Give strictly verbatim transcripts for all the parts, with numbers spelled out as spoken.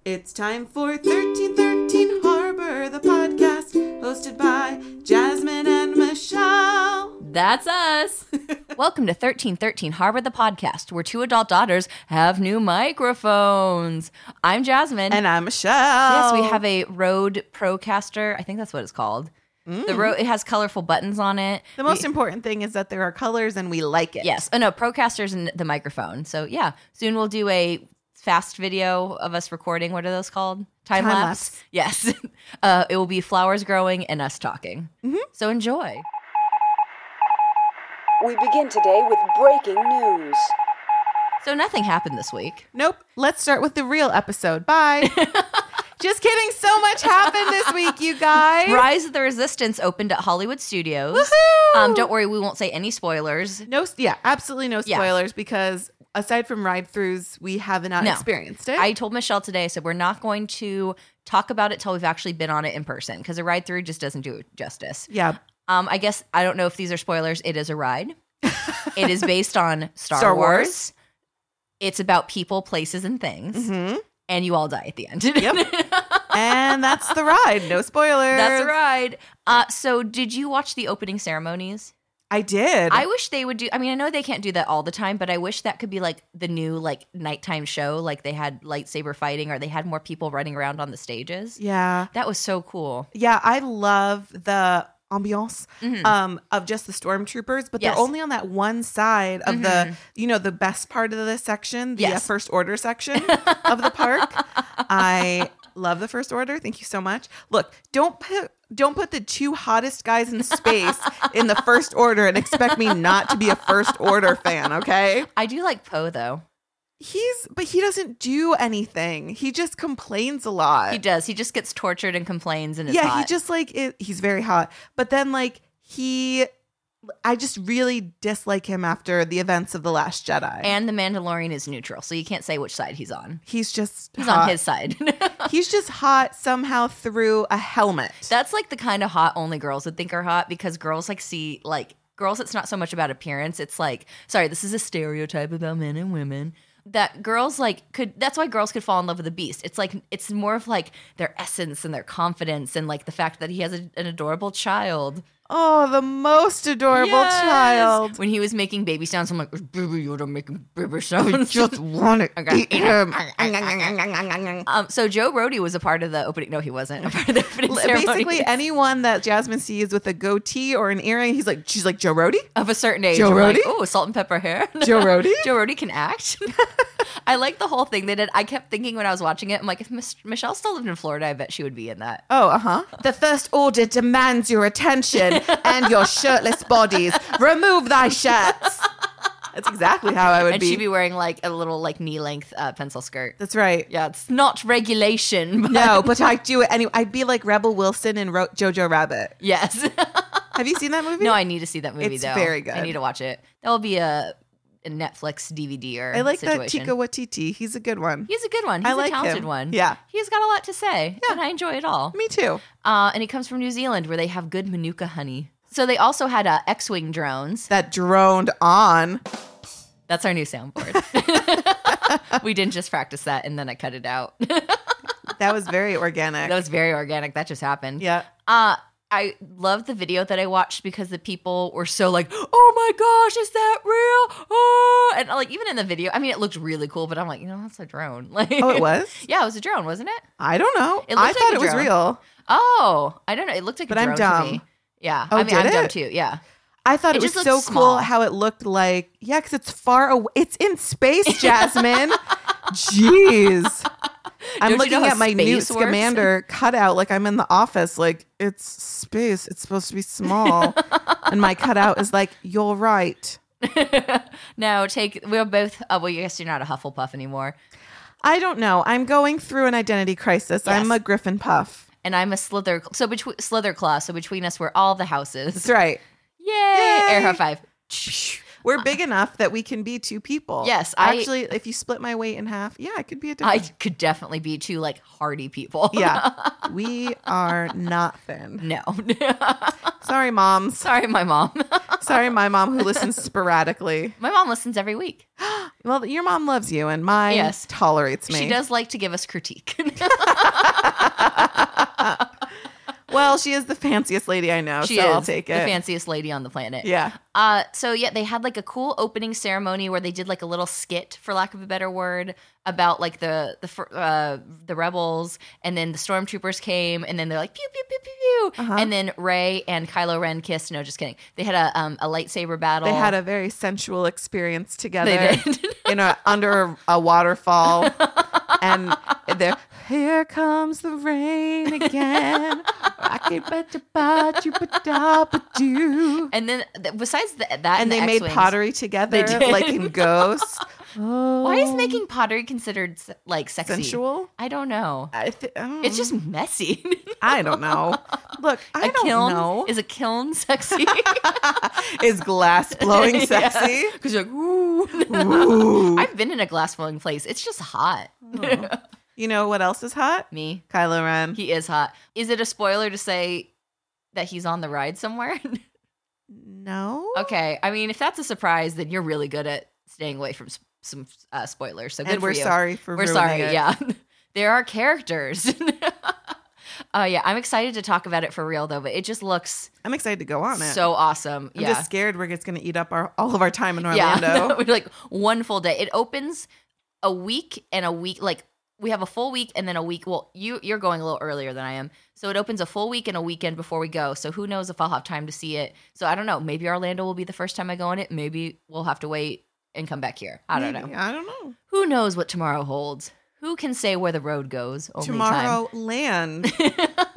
It's time for thirteen thirteen Harbor, the podcast, hosted by Jasmine and Michelle. That's us. Welcome to thirteen thirteen Harbor, the podcast, where two adult daughters have new microphones. I'm Jasmine. And I'm Michelle. Yes, we have a Rode Procaster. I think that's what it's called. Mm. The Rode, it has colorful buttons on it. The most we, important thing is that there are colors and we like it. Yes. Oh, no, Procaster's in the microphone. So, yeah. Soon we'll do a fast video of us recording. What are those called? Time, Time lapse? lapse. Yes. uh, it will be flowers growing and us talking. Mm-hmm. So enjoy. We begin today with breaking news. So nothing happened this week. Nope. Let's start with the real episode. Bye. Just kidding. So much happened this week, you guys. Rise of the Resistance opened at Hollywood Studios. Woohoo! Um, don't worry, we won't say any spoilers. No, yeah, absolutely no Yeah. spoilers because aside from ride-throughs, we have not No. experienced it. I told Michelle today, I said, we're not going to talk about it till we've actually been on it in person because a ride-through just doesn't do it justice. yeah. Um, I guess, I don't know if these are spoilers. It is a ride. It is based on Star, Star Wars. Wars. It's about people, places, and things. Mm-hmm. And you all die at the end. Yep. And that's the ride. No spoilers. That's the ride. Uh, so did you watch the opening ceremonies? I did. I wish they would do, I mean, I know they can't do that all the time, but I wish that could be like the new like nighttime show. Like they had lightsaber fighting or they had more people running around on the stages. yeah. That was so cool. Yeah, I love the ambiance Mhm. um, of just the stormtroopers, but Yes. they're only on that one side of Mhm. the, you know, the best part of the section, the Yes. uh, first order section of the park. I love the first order. Thank you so much. Look, don't put don't put the two hottest guys in space in the first order and expect me not to be a first order fan, okay? I do like Poe though. He's but he doesn't do anything. He just complains a lot. He does. He just gets tortured and complains and is yeah, hot. he just like it, he's very hot. But then like he I just really dislike him after the events of The Last Jedi. And the Mandalorian is neutral, so you can't say which side he's on. he's just He's hot. on his side. He's just hot somehow through a helmet. That's like the kind of hot only girls would think are hot because girls like see like girls it's not so much about appearance. It's like, sorry, this is a stereotype about men and women. That girls like could that's why girls could fall in love with the Beast. It's like it's more of like their essence and their confidence and like the fact that he has a, an adorable child. Oh, the most adorable Yes! child. When he was making baby sounds, I'm like, baby Yoda making baby sounds. Just want to Okay. eat him. Um, so Joe Rody was a part of the opening. No, he wasn't a part of the opening ceremony. Basically, anyone that Jasmine sees with a goatee or an earring, he's like, she's like, Joe Rody? Of a certain age. Joe I'm like, Rody? oh, salt and pepper hair. Joe Rody? Joe Rody can act. I like the whole thing they did. I kept thinking when I was watching it, I'm like, if Miss Michelle still lived in Florida, I bet she would be in that. Oh, uh-huh. The First Order demands your attention and your shirtless bodies. Remove thy shirts. That's exactly how I would And be. she'd be wearing like a little like knee length uh, pencil skirt. That's right. Yeah, it's not regulation. But No, but I do it anyway. I'd be like Rebel Wilson in Ro- Jojo Rabbit. Yes. Have you seen that movie? No, I need to see that movie It's though. very good. I need to watch it. That will be a, a Netflix D V D or I like situation. that Tika Waititi. He's a good one. He's a good one. He's I a like talented him. one. Yeah. He's got a lot to say, and I enjoy it all. Me too. Uh, and he comes from New Zealand, where they have good Manuka honey. So they also had uh, X-wing drones. That droned on. That's our new soundboard. We didn't just practice that, and then I cut it out. That was very organic. That was very organic. That just happened. yeah. Uh, I love the video that I watched because the people were so like, oh my gosh, is that real? Oh, and like even in the video, I mean, it looked really cool, but I'm like, you know, that's a drone. Like, Oh, it was? Yeah, it was a drone, wasn't it? I don't know. It I looked thought like it a was drone. real. Oh, I don't know. It looked like But a I'm drone dumb. to me. Yeah. Oh, I mean, did I'm dumb it? too. Yeah. I thought It it, was just so looked cool small. how it looked like, yeah, because it's far away. It's in space, Jasmine. Jeez. I'm Don't you looking know how at my Newt space works? Scamander cutout like I'm in the office. Like, it's space. It's supposed to be small. And my cutout is like, you're right. No, take, we're both, uh, well, I guess you're not a Hufflepuff anymore. I don't know. I'm going through an identity crisis. Yes. I'm a Griffin Puff. And I'm a Slither, so between Slitherclaw, so between us, we're all the houses. That's right. Yay! Yay! Air high five. We're big enough that we can be two people. Yes, I- Actually, if you split my weight in half, yeah, I could be a I different. could definitely be two like hardy people. Yeah. We are not thin. No. Sorry, moms. Sorry, my mom. Sorry, my mom who listens sporadically. My mom listens every week. Well, your mom loves you, and mine Yes. tolerates me. She does like to give us critique. Well, she is the fanciest lady I know, She so is I'll take the it. fanciest lady on the planet. Yeah. Uh, so yeah, they had like a cool opening ceremony where they did like a little skit, for lack of a better word, about like the the fir- uh, the rebels, and then the stormtroopers came, and then they're like pew pew pew pew pew, Uh-huh. and then Rey and Kylo Ren kissed. No, just kidding. They had a um, a lightsaber battle. They had a very sensual experience together. They did. in a under a waterfall, and there, here comes the rain again. Rocky bada bada bada bada. And then th- besides th- that, And the they made X-Wings- pottery together, They did. like in Ghost. Oh, Why is making pottery considered se- like sexy? sensual? I don't know. I th- oh. It's just messy. I don't know. Look, I a don't kiln know. is a kiln sexy? Is glass blowing sexy? Because you're like, ooh. Ooh. I've been in a glass blowing place. It's just hot. You know what else is hot? Me. Kylo Ren. He is hot. Is it a spoiler to say that he's on the ride somewhere? No. Okay. I mean, if that's a surprise, then you're really good at staying away from s- some uh, spoilers. So good And we're for you. sorry for We're ruining sorry. it. Yeah. There are characters. Uh, yeah, I'm excited to talk about it for real though, but it just looks I'm excited to go on it. so awesome. I'm yeah. just scared we're just going to eat up our all of our time in Orlando. Yeah, we're like one full day. It opens a week and a week. Like we have a full week and then a week. Well, you you're going a little earlier than I am, so it opens a full week and a weekend before we go. So who knows if I'll have time to see it? So I don't know. Maybe Orlando will be the first time I go on it. Maybe we'll have to wait and come back here. I don't Maybe. know. I don't know. Who knows what tomorrow holds? Who can say where the road goes? Only Tomorrow land. time.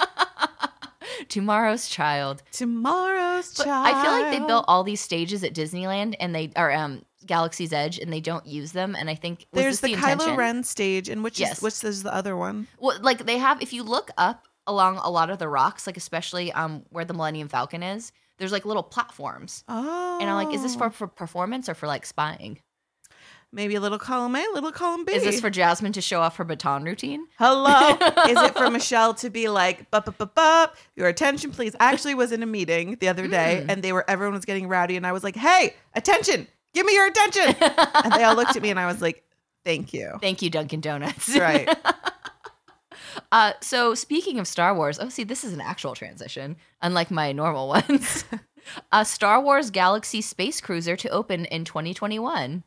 Tomorrow's child. Tomorrow's But child. I feel like they built all these stages at Disneyland and they are um Galaxy's Edge and they don't use them. And I think was There's this the, the, Kylo intention? Ren stage, and which Yes. is which is the other one? Well, like they have, if you look up along a lot of the rocks, like especially um where the Millennium Falcon is, there's like little platforms. Oh. And I'm like, is this for, for performance or for like spying? maybe a little column A, little column B? Is this for Jasmine to show off her baton routine? Hello? Is it for Michelle to be like, bup, bup, bup, bup, your attention, please? I actually was in a meeting the other day, Mm. and they were everyone was getting rowdy, and I was like, hey, attention, give me your attention. And they all looked at me, and I was like, thank you. Thank you, Dunkin' Donuts. That's right. Uh, so speaking of Star Wars, oh, see, this is an actual transition, unlike my normal ones. A Star Wars Galaxy Space Cruiser to open in twenty twenty-one.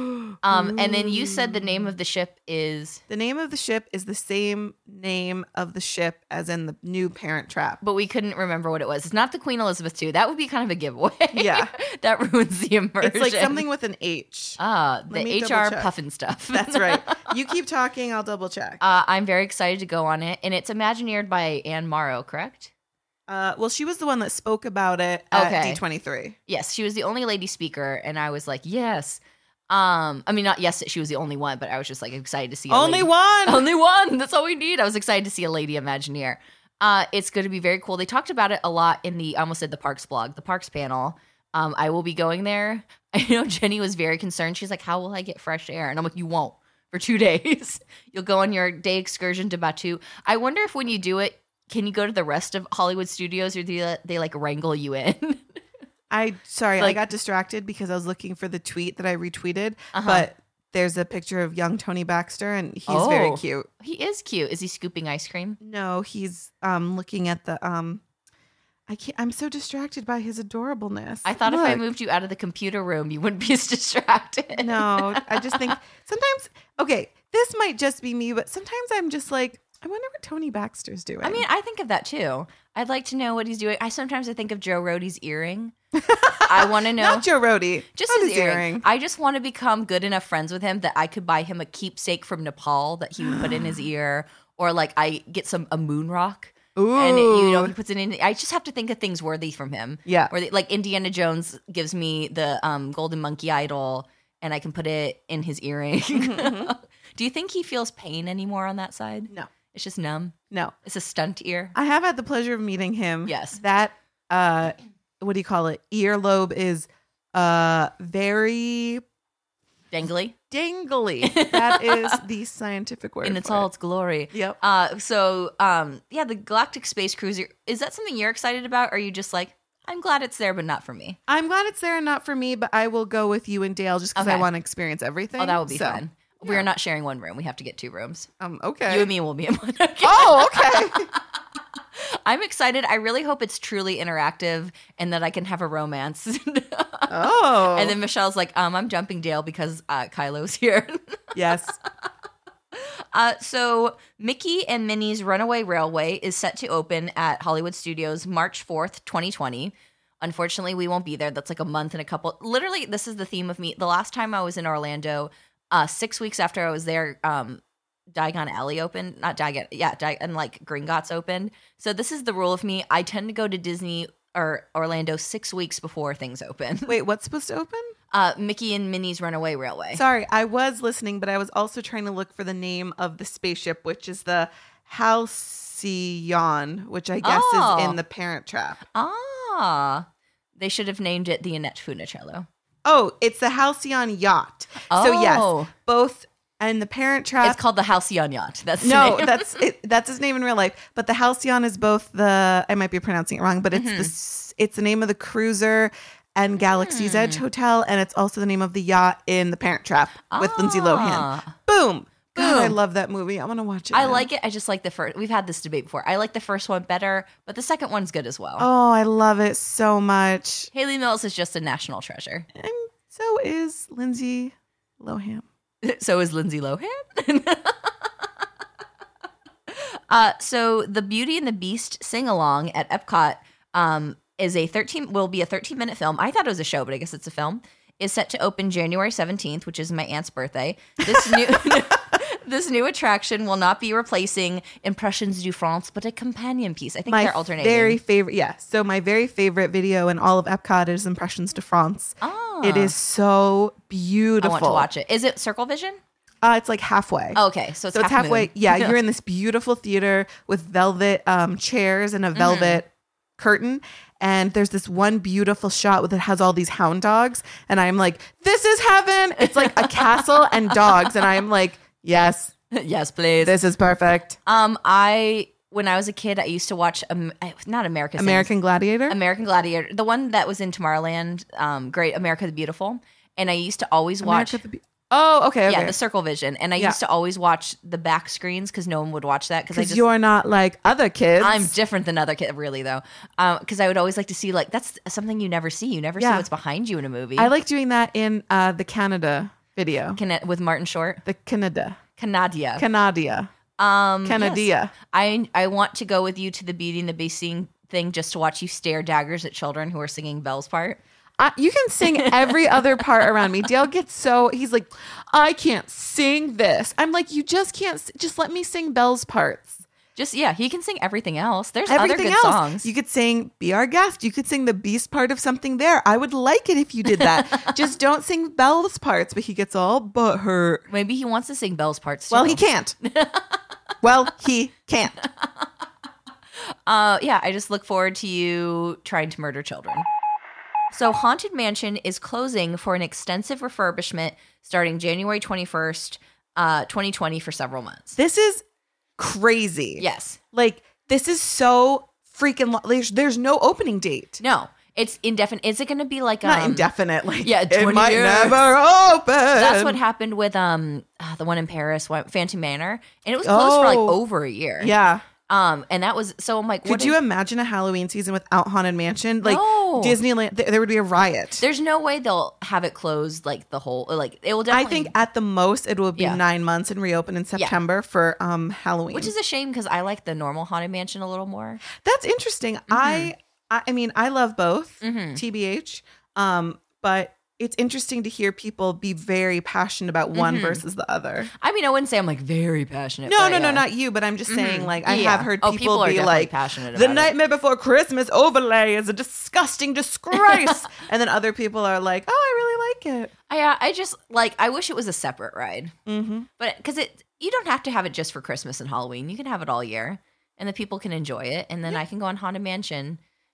Um, and then you said the name of the ship is, The name of the ship is the same name of the ship as in the new Parent Trap. but we couldn't remember what it was. It's not the Queen Elizabeth two. That would be kind of a giveaway. Yeah. That ruins the immersion. It's like something with an H. Ah, the Let me H R double check. puffin stuff. That's right. You keep talking, I'll double check. Uh, I'm very excited to go on it, and it's Imagineered by Anne Morrow, correct? Uh, well, she was the one that spoke about it at Okay. D twenty-three. Yes, she was the only lady speaker, and I was like, yes. Um, I mean, not yes, she was the only one, but I was just like excited to see a Only lady. one. Only one. That's all we need. I was excited to see a lady Imagineer. Uh, it's going to be very cool. They talked about it a lot in the, I almost said the Parks blog, the Parks panel. Um, I will be going there. I know Jenny was very concerned. She's like, how will I get fresh air? And I'm like, you won't for two days. You'll go on your day excursion to Batu. I wonder if when you do it, can you go to the rest of Hollywood studios or do they, they like wrangle you in? I sorry, I Like- got distracted because I was looking for the tweet that I retweeted, Uh-huh. but there's a picture of young Tony Baxter, and he's very Oh. cute. He is cute. Is he scooping ice cream? No, he's um looking at the um. I can't. I'm so distracted by his adorableness. I thought if I Look. moved you out of the computer room, you wouldn't be as distracted. No, I just think sometimes. Okay, this might just be me, but sometimes I'm just like, I wonder what Tony Baxter's doing. I mean, I think of that too. I'd like to know what he's doing. I sometimes I think of Joe Rohde's earring. I want to know. not Joe Rody, Just not his earring. I just want to become good enough friends with him that I could buy him a keepsake from Nepal that he would put in his ear, or like I get some a moon rock. Ooh, And it, you know, he puts it in. I just have to think of things worthy from him. Yeah. Or they, like Indiana Jones gives me the um, golden monkey idol, and I can put it in his earring. Do you think he feels pain anymore on that side? no, It's just numb. no. It's a stunt ear. I have had the pleasure of meeting him. Yes. That uh what do you call it? Earlobe is uh very Dangly dangly. That is the scientific word. in its for all it. its glory. Yep. Uh, so um, yeah, the Galactic Space Cruiser, is that something you're excited about? Or are you just like, I'm glad it's there, but not for me. I'm glad it's there and not for me, but I will go with you and Dale just because I Okay. want to experience everything. Oh, that would be So, fun. We are not sharing one room. We have to get two rooms. Um, okay. You and me will be in one. Oh, okay. I'm excited. I really hope it's truly interactive and that I can have a romance. Oh. And then Michelle's like, um, I'm jumping Dale because uh, Kylo's here. yes. Uh, so Mickey and Minnie's Runaway Railway is set to open at Hollywood Studios March fourth, twenty twenty. Unfortunately, we won't be there. That's like a month and a couple. Literally, this is the theme of me. The last time I was in Orlando, uh, six weeks after I was there, um, Diagon Alley opened. Not Diagon, yeah, Di- and like Gringotts opened. So this is the rule of me. I tend to go to Disney or Orlando six weeks before things open. Wait, what's supposed to open? Uh, Mickey and Minnie's Runaway Railway. Sorry, I was listening, but I was also trying to look for the name of the spaceship, which is the Halcyon, which I guess Oh. is in the Parent Trap. Ah, they should have named it the Annette Funicello. Oh, it's the Halcyon Yacht. So yes, Oh. both and the Parent Trap. It's called the Halcyon Yacht. That's the no, name. that's it, that's his name in real life. But the Halcyon is both the. I might be pronouncing it wrong, but it's Mm-hmm. the s- it's the name of the cruiser and Galaxy's Hmm. Edge Hotel, and it's also the name of the yacht in the Parent Trap with Lindsay Lohan. Ah. Boom. God, I Boom. love that movie. I want to watch it. I now. like it. I just like the first. We've had this debate before. I like the first one better, but the second one's good as well. Oh, I love it so much. Haley Mills is just a national treasure. And so is Lindsay Lohan. So is Lindsay Lohan. uh, so the Beauty and the Beast sing along at Epcot um, is a thirteen will be a thirteen minute film. I thought it was a show, but I guess it's a film. Is set to open January seventeenth, which is my aunt's birthday. This new this new attraction will not be replacing Impressions du France, but a companion piece. I think My they're alternating. very favorite, yeah. So my very favorite video in all of Epcot is Impressions de France. Ah. It is so I beautiful. want to watch it. Is it Circle Vision? Uh, it's like halfway. Oh, okay, so it's, so it's half halfway. moon. Yeah, you're in this beautiful theater with velvet um, chairs and a velvet curtain. And there's this one beautiful shot with it has all these hound dogs. And I'm like, this is heaven. It's like a castle and dogs. And I'm like, yes, Yes, please. this is perfect. Um, I when I was a kid, I used to watch um, not America Sings, American Gladiator. American Gladiator, the one that was in Tomorrowland, um, Great America the Beautiful, and I used to always watch. America the Be- oh, okay. okay. Yeah, the Circle Vision, and I Yeah. used to always watch the back screens because no one would watch that because I Because just you're not like other kids. I'm different than other kids, really though, because I would always like to see like that's something you never see. You never see Yeah. what's behind you in a movie. I like doing that in uh, the Canada video. Can it, with Martin Short, The Canada. Canadia. Canadia. um, Canadia. yes. I I want to go with you to the Beauty and the Beast sing thing just to watch you stare daggers at children who are singing Belle's part. I, you can sing every other part around me. Dale gets so, he's like, I can't sing this. I'm like, you just can't, s- just let me sing Belle's parts. Just yeah, he can sing everything else. There's Everything other good else. songs. You could sing Be Our Guest. You could sing the Beast part of something there. I would like it if you did that. Just don't sing Belle's parts, but he gets all but hurt. Maybe he wants to sing Belle's parts too. Well, he can't. well, he can't. Uh, yeah, I just look forward to you trying to murder children. So Haunted Mansion is closing for an extensive refurbishment starting January twenty-first, uh, twenty twenty for several months. This is crazy. Yes. Like, this is so freaking, lo- there's, there's no opening date. No, it's indefinite. Is it going to be like um, Not indefinite. Like, yeah, it twenty might years. never open. That's what happened with um uh, the one in Paris, one- Phantom Manor, and it was closed for like Oh. over a year. Yeah. Um, and that was so I'm like, Could what you did- imagine a Halloween season without Haunted Mansion? Like No. Disneyland, th- there would be a riot. There's no way they'll have it closed like the whole like it will I definitely. think at the most it will be Yeah. nine months and reopen in September for um Halloween. which is a shame because I like the normal Haunted Mansion a little more. That's interesting. Mm-hmm. I, I I mean I love both, T B H. Um, but it's interesting to hear people be very passionate about one Mm-hmm. versus the other. I mean, I wouldn't say I'm like very passionate. No, but no, no, yeah. not you, but I'm just saying, like, I Yeah. have heard Oh, people, people are be definitely like, passionate the about it." Nightmare Before Christmas overlay is a disgusting disgrace. And then other people are like, oh, I really like it. I, uh, I just like I wish it was a separate ride, Mm-hmm. but because it you don't have to have it just for Christmas and Halloween. You can have it all year, and the people can enjoy it, and then I can go on Haunted Mansion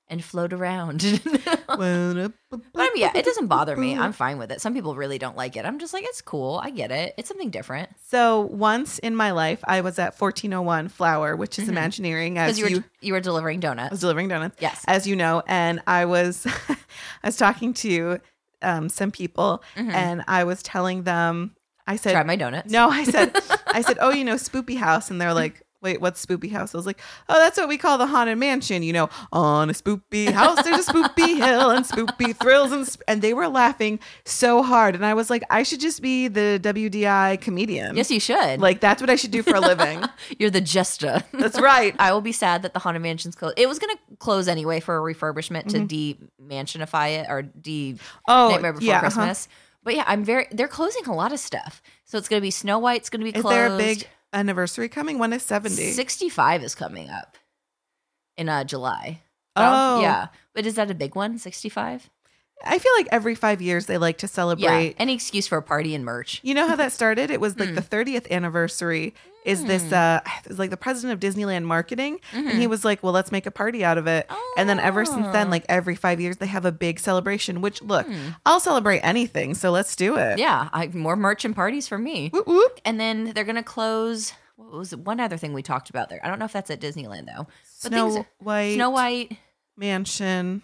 and float around. But I mean, yeah, it doesn't bother me. I'm fine with it. Some people really don't like it. I'm just like, it's cool. I get it. It's something different. So once in my life, I was at fourteen oh one Flower, which is Mm-hmm. Imagineering. Because As you were you, you were delivering I was donuts. delivering donuts. Yes. As you know, and I was, I was talking to um, some people, and I was telling them, I said, Try my donuts. no, I said, I said, oh, you know, Spoopy House, and they're like, wait, what's Spoopy House? I was like, oh, that's what we call the Haunted Mansion. You know, on a spoopy house, there's a spoopy hill and spoopy thrills. And, sp-. and they were laughing so hard. And I was like, I should just be the W D I comedian. Yes, you should. Like, that's what I should do for a living. You're the jester. That's right. I will be sad that the Haunted Mansion's closed. It was going to close anyway for a refurbishment to de-mansionify it or de Oh, Nightmare Before yeah, uh-huh. Christmas. But yeah, I'm very. They're closing a lot of stuff. So it's going to be Snow White's going to be Is closed. there a big anniversary coming? When is seventy? sixty-five is coming up in uh, July. Oh. yeah. But is that a big one? sixty-five? I feel like every five years they like to Yeah. celebrate. Any excuse for a party and merch. You know how that started? It was like Hmm. the thirtieth anniversary is this, uh, it was like the president of Disneyland marketing. And he was like, well, let's make a party out of it. And then ever since then, Oh. like every five years, they have a big celebration, which look, I'll celebrate anything. So let's do it. Hmm. Yeah. I, more merch and parties for me. Whoop, whoop. And then they're going to close. What was it? One other thing we talked about there? I don't know if that's at Disneyland though. But Snow things- White, Snow White. Mansion,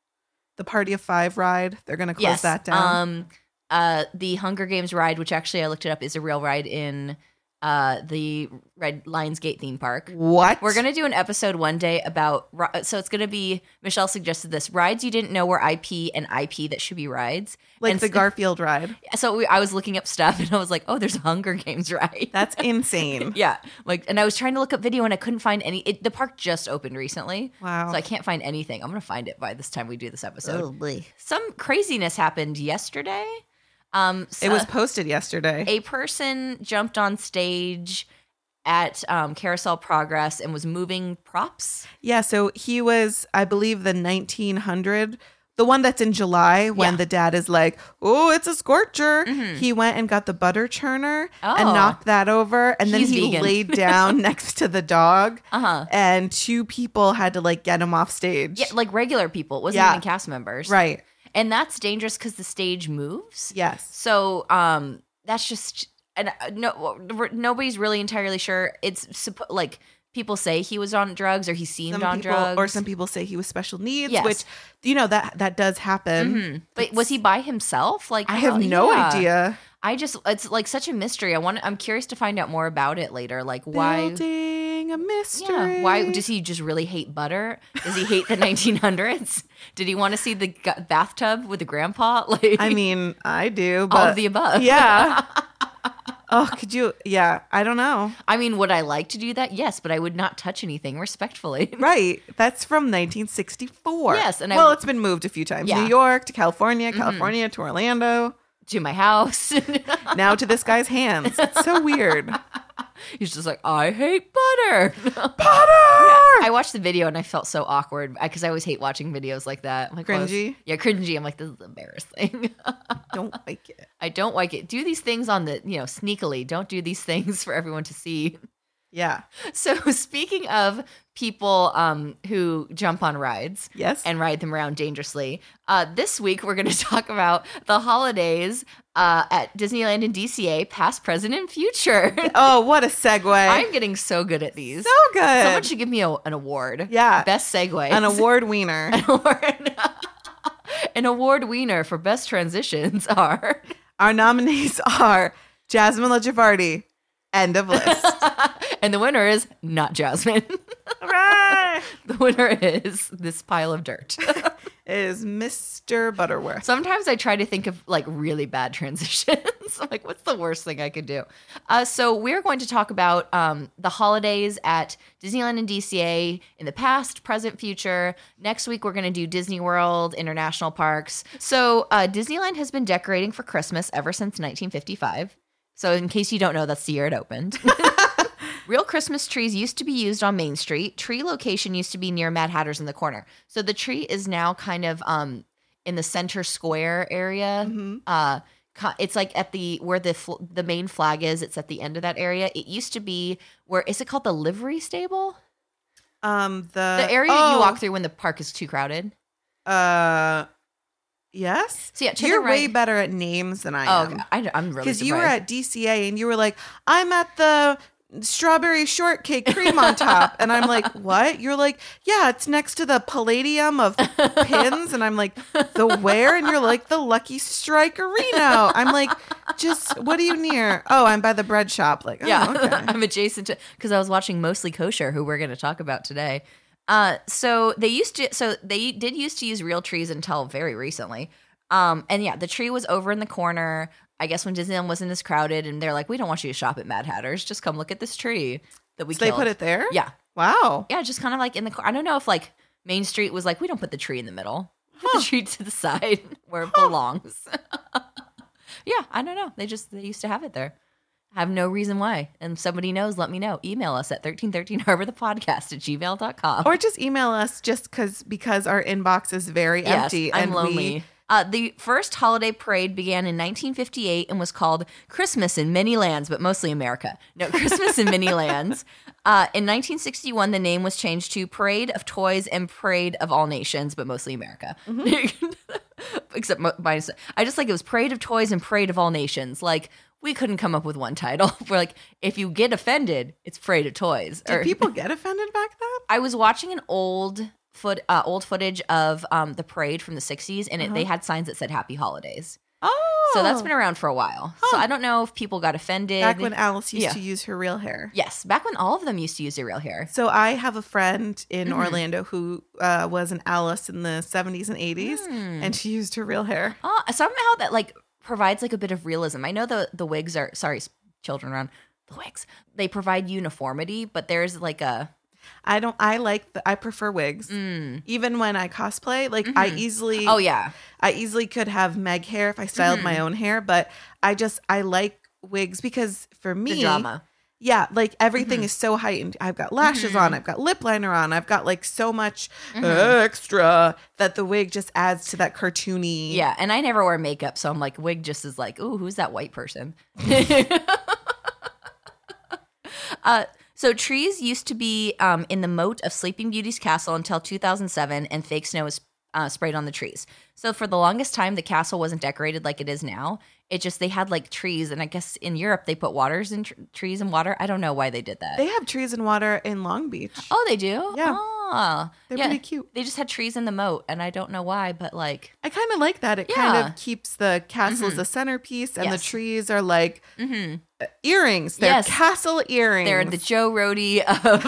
the Party of Five ride. They're going to close Yes. that down. Um, uh, the Hunger Games ride, which actually I looked it up, is a real ride in uh the Red Lionsgate theme park. what? We're gonna do an episode one day about. ri- So it's gonna be. Michelle suggested this: rides you didn't know were I P and I P that should be rides. like and the s- Garfield ride. So we, I was looking up stuff and I was like, oh, there's a Hunger Games ride. That's insane. Yeah, like, and I was trying to look up video and I couldn't find any. It, the park just opened recently, Wow. so I can't find anything. I'm gonna find it by this time we do this episode. boy. Some craziness happened yesterday. Um, so It was posted yesterday. a person jumped on stage at um, Carousel Progress and was moving props. Yeah, so he was, I believe, the nineteen hundred, the one that's in July when Yeah. Mm-hmm. the dad is like, oh, it's a scorcher. He went and got the butter churner and Oh. knocked that over. And then He's he vegan. laid down next to the dog. Uh-huh. And two people had to like get him off stage. Yeah, like regular people. It wasn't Yeah. even cast members. Right. And that's dangerous because the stage moves. Yes. So um, that's just and uh, no nobody's really entirely sure. It's suppo- like people say he was on drugs or he seemed Some on people, drugs, or some people say he was special needs, Yes. which, you know, that that does happen. Mhm. But was he by himself? Like I have how- no yeah. idea. I just it's like such a mystery. I want. I'm curious to find out more about it later. Like why. Building a mystery. Yeah. Why does he just really hate butter? Does he hate the nineteen hundreds? Did he want to see the gu- bathtub with the grandpa? Like, I mean, I do, but all of the above. yeah. Oh, could you? Yeah, I don't know. I mean, would I like to do that? Yes, but I would not touch anything respectfully. Right. That's from nineteen sixty-four. Yes, and I- well, it's been moved a few times. Yeah. Mm-hmm. New York to California, California to Orlando, To my house. now to this guy's hands. It's so weird. He's just like, I hate butter. Potter! I watched the video and I felt so awkward because I always hate watching videos like that. I'm like, well, Cringy? yeah, cringy. I'm like, this is embarrassing. Don't like it. I don't like it. Do these things on the, you know, sneakily. Don't do these things for everyone to see. Yeah. So speaking of people um, who jump on rides Yes. and ride them around dangerously, uh, this week we're going to talk about the holidays uh, at Disneyland and D C A, past, present, and future. Oh, what a segue. I'm getting so good at these. so good. Someone should give me a, an award. Yeah. Best segue. An award wiener. award. An award winner for best transitions are. Our nominees are Jasmine LaJavardi. End of list. And the winner is not Jasmine. Hooray! The winner is this pile of dirt. Is Mister Butterworth. Sometimes I try to think of like really bad transitions. I'm like, what's the worst thing I could do? Uh, so we're going to talk about um, the holidays at Disneyland and D C A in the past, present, future. Next week, we're going to do Disney World, international parks. So uh, Disneyland has been decorating for Christmas ever since nineteen fifty-five. So in case you don't know, that's the year it opened. Real Christmas trees used to be used on Main Street. Tree location used to be near Mad Hatter's in the corner. So the tree is now kind of um, in the center square area. Mm-hmm. Uh, co- it's like at the where the fl- the main flag is. It's at the end of that area. It used to be where is it called the livery stable? Um, the The area oh, you walk through when the park is too crowded. Uh, yes. So yeah, to You're the right. way better at names than I Oh, am. okay. I, I'm really Because you were surprised. at D C A and you were like, I'm at the strawberry shortcake cream on top. And I'm like, what? You're like, yeah, it's next to the Palladium of pins. And I'm like, the where? And you're like, the Lucky Strike Arena. I'm like, just, what are you near? Oh, I'm by the bread shop. Like, oh, Yeah, okay. I'm adjacent to because I was watching Mostly Kosher, who we're going to talk about today. Uh, so they used to, so they did used to use real trees until very recently. Um, and yeah, the tree was over in the corner. I guess when Disneyland wasn't as crowded, and they're like, we don't want you to shop at Mad Hatter's. Just come look at this tree that we So they killed. put it there? Yeah, Wow. yeah, just kind of like in the. cor- I don't know if like Main Street was like, we don't put the tree in the middle. Put the tree to the side where it belongs. Yeah, I don't know. They just they used to have it there. I have no reason why. And if somebody knows, let me know. Email us at thirteen thirteen harbor the podcast at gmail dot com. Or just email us just because because our inbox is very Yes, empty. I'm and lonely. we Uh, the first holiday parade began in nineteen fifty-eight and was called Christmas in Many Lands, but mostly America. No, Christmas in Many Lands. Uh, in nineteen sixty-one, the name was changed to Parade of Toys and Parade of All Nations, but mostly America. Mm-hmm. Except mo- by, I just like it was Parade of Toys and Parade of All Nations. Like we couldn't come up with one title. We're like, if you get offended, it's Parade of Toys. Did people get offended back then? I was watching an old foot uh, old footage of um, the parade from the sixties, and it, they had signs that said Happy Holidays. Oh. So that's been around for a while. So I don't know if people got offended. back when Alice used Yeah. to use her real hair. Yes, back when all of them used to use their real hair. So I have a friend in Mm-hmm. Orlando who uh, was an Alice in the seventies and eighties, Hmm. and she used her real hair. Oh, somehow that like provides like a bit of realism. I know the the wigs are sorry, s- children around the wigs. They provide uniformity, but there's like a I don't. I like. The, I prefer wigs. Even when I cosplay, like I easily. Mm. oh yeah, I easily could have Meg hair if I styled my own hair, but I just I like wigs because for me, the drama. yeah, like everything Mm-hmm. is so heightened. I've got lashes on, I've got lip liner on, I've got like so much Mm-hmm. extra that the wig just adds to that cartoony. Yeah, and I never wear makeup, so I'm like wig just is like, ooh, who's that white person? uh, so trees used to be um, in the moat of Sleeping Beauty's castle until two thousand seven, and fake snow was uh, sprayed on the trees. So for the longest time, the castle wasn't decorated like it is now. It just they had like trees, and I guess in Europe they put waters in tr- trees and water. I don't know why they did that. They have trees and water in Long Beach. oh, they do. Yeah. Ah, They're yeah. pretty cute. They just had trees in the moat, and I don't know why, but like, I kind of like that. It kind Yeah. of keeps the castle as a centerpiece, and Yes. the trees are like uh, earrings. They're Yes. castle earrings. they're the Joe Rody of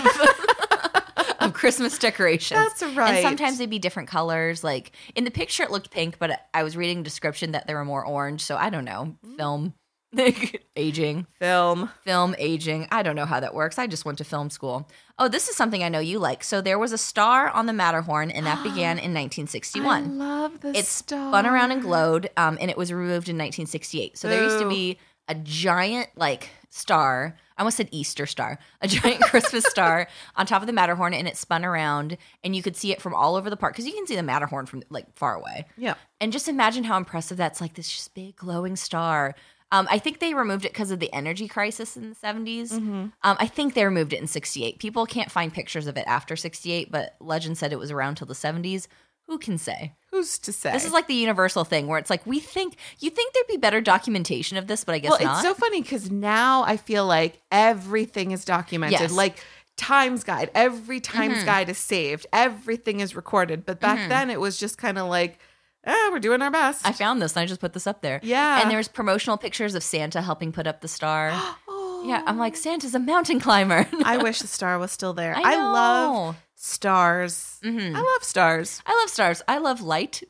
of Christmas decorations. That's right. And sometimes they'd be different colors. Like in the picture, it looked pink, but I was reading a description that they were more orange. So I don't know. Film aging, film. film aging. I don't know how that works. I just went to film school. Oh, this is something I know you like. So there was a star on the Matterhorn, and that began in nineteen I sixty-one. love the It star. spun around and glowed, um, and it was removed in nineteen sixty-eight. So there used to Boo. be a giant like star. I almost said Easter star, a giant Christmas star on top of the Matterhorn, and it spun around, and you could see it from all over the park because you can see the Matterhorn from like far away. Yeah. And just imagine how impressive that's like this just big glowing star. Um, I think they removed it because of the energy crisis in the seventies. Mm-hmm. Um, I think they removed it in sixty-eight. People can't find pictures of it after sixty-eight, but legend said it was around till the seventies. Who can say? Who's to say? This is like the universal thing where it's like we think you think there'd be better documentation of this, but I guess well, not. it's so funny because now I feel like everything is documented. Yes. Mm-hmm. Like Times Guide, every Times Guide is saved. Everything is recorded. But back then it was just kind of like, eh, we're doing our best. I found this and I just put this up there. Yeah. And there's promotional pictures of Santa helping put up the star. oh, Yeah, I'm like, Santa's a mountain climber. I wish the star was still there. I I, know. love stars. Mhm. I love stars. I love stars. I love light.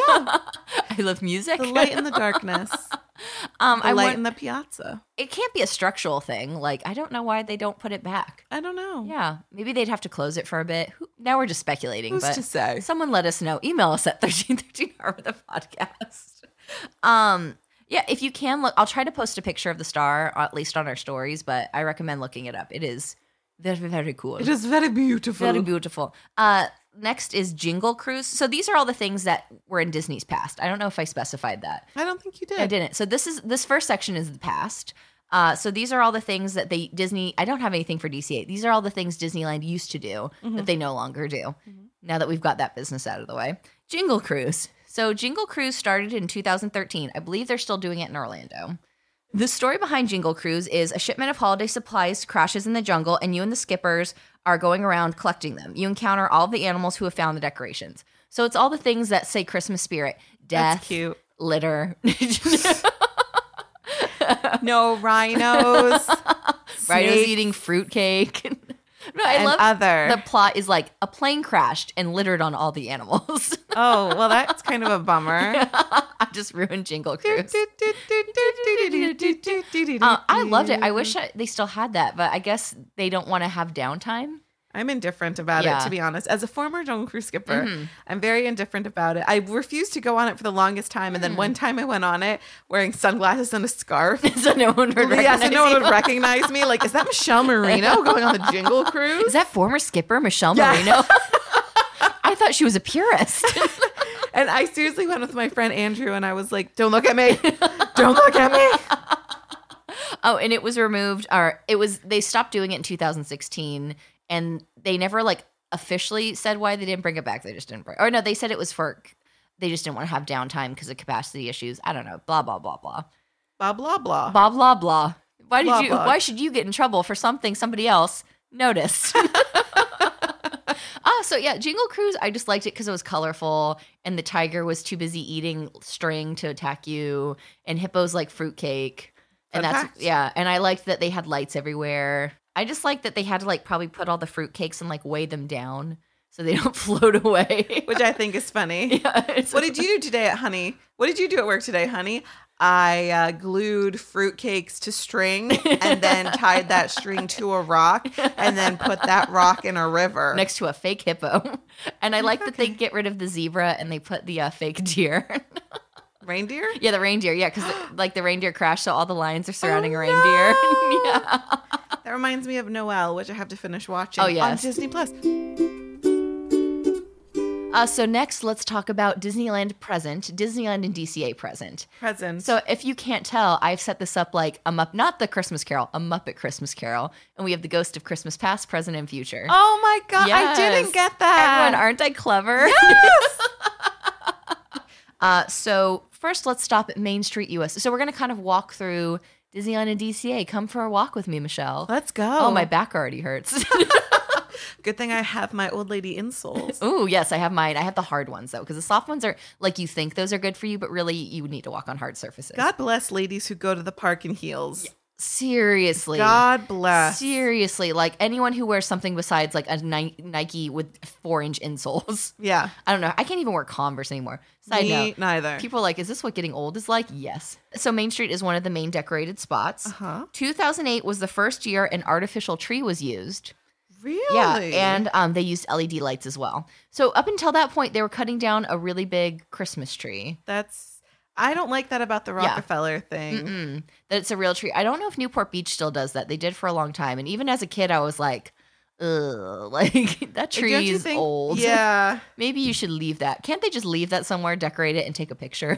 I love music. The light in the darkness. um, The I light want, in the piazza. it can't be a structural thing. Like, I don't know why they don't put it back. I don't know. Yeah, maybe they'd have to close it for a bit. Who, now we're just speculating. Who's but to say? Someone let us know. Email us at thirteen thirteen Harbor the podcast. Um, yeah, if you can look, I'll try to post a picture of the star, at least on our stories, but I recommend looking it up. It is very, very cool. It is very beautiful. Very beautiful. Uh, next is Jingle Cruise. So these are all the things that were in Disney's past. I don't know if I specified that. I don't think you did. I didn't. So this is this first section is the past. Uh, so these are all the things that they Disney. I don't have anything for D C A. These are all the things Disneyland used to do Mm-hmm. that they no longer do. Mm-hmm. Now that we've got that business out of the way, Jingle Cruise. So Jingle Cruise started in two thousand thirteen. I believe they're still doing it in Orlando. The story behind Jingle Cruise is a shipment of holiday supplies crashes in the jungle, and you and the skippers are going around collecting them. You encounter all the animals who have found the decorations. So it's all the things that say Christmas spirit: death, That's cute. litter. No rhinos. Rhinos snakes, eating fruitcake. No, I and love other. the plot is like a plane crashed and littered on all the animals. Oh, well, that's kind of a bummer. I just ruined Jingle Cruise. Uh, I loved it. I wish I, they still had that, but I guess they don't want to have downtime. I'm indifferent about Yeah. it, to be honest. As a former Jungle Cruise skipper, Mhm. I'm very indifferent about it. I refused to go on it for the longest time, and then one time I went on it wearing sunglasses and a scarf. So no one would Yeah, so recognize no one you. would recognize me. Like, is that Michelle Marino going on the Jingle Cruise? Is that former skipper Michelle Yeah. Marino? I thought she was a purist. And I seriously went with my friend Andrew, and I was like, "Don't look at me! Don't look at me!" Oh, and it was removed, or it was, they stopped doing it in two thousand sixteen, and they never like officially said why they didn't bring it back. They just didn't bring, or no, they said it was for, they just didn't want to have downtime because of capacity issues. I don't know, blah, blah, blah, blah. Blah blah blah. Blah, blah, blah. Why did Blah, you, blah. why should you get in trouble for something somebody else noticed? Oh, so yeah, Jingle Cruise, I just liked it because it was colorful, and the tiger was too busy eating string to attack you, and Hippo's like fruitcake. And Fun that's, fact. yeah, and I liked that they had lights everywhere. I just liked that they had to like probably put all the fruitcakes and like weigh them down so they don't float away. Which I think is funny. Yeah, it's- What did you do today at Honey? What did you do at work today, Honey? I uh, glued fruitcakes to string and then tied that string to a rock and then put that rock in a river. next to a fake hippo. And I like that they get rid of the zebra and they put the uh, fake deer. Reindeer? Yeah, the reindeer. Yeah, because like the reindeer crashed, so all the lions are surrounding Oh, a reindeer. Yeah. That reminds me of Noelle, which I have to finish watching Oh, yes. on Disney Plus. Uh, so next, let's talk about Disneyland present, Disneyland and D C A present. Present. So if you can't tell, I've set this up like a Mupp, not the Christmas Carol, a Muppet Christmas Carol, and we have the Ghost of Christmas Past, Present, and Future. oh my god, Yes. I didn't get that. Everyone, aren't I clever? Yes! Uh, so first, let's stop at Main Street U S. So we're going to kind of walk through Disneyland and D C A. Come for a walk with me, Michelle. Let's go. Oh, my back already hurts. Good thing I have my old lady insoles. Ooh, yes, I have mine. I have the hard ones, though, because the soft ones are like you think those are good for you, but really you need to walk on hard surfaces. God bless ladies who go to the park in heels. Seriously. God bless. Seriously. Like anyone who wears something besides like a Ni- Nike with four inch insoles. Yeah. I don't know. I can't even wear Converse anymore. Side Me note. neither. People are like, is this what getting old is like? Yes. So Main Street is one of the main decorated spots. Uh-huh. two thousand eight was the first year an artificial tree was used. Really? Yeah, and um, they used L E D lights as well. So up until that point, they were cutting down a really big Christmas tree. That's I don't like that about the Rockefeller thing. Mm-mm. That it's a real tree. I don't know if Newport Beach still does that. They did for a long time. And even as a kid, I was like, ugh, like that tree Don't you is think- old. Yeah. Maybe you should leave that. Can't they just leave that somewhere, decorate it, and take a picture?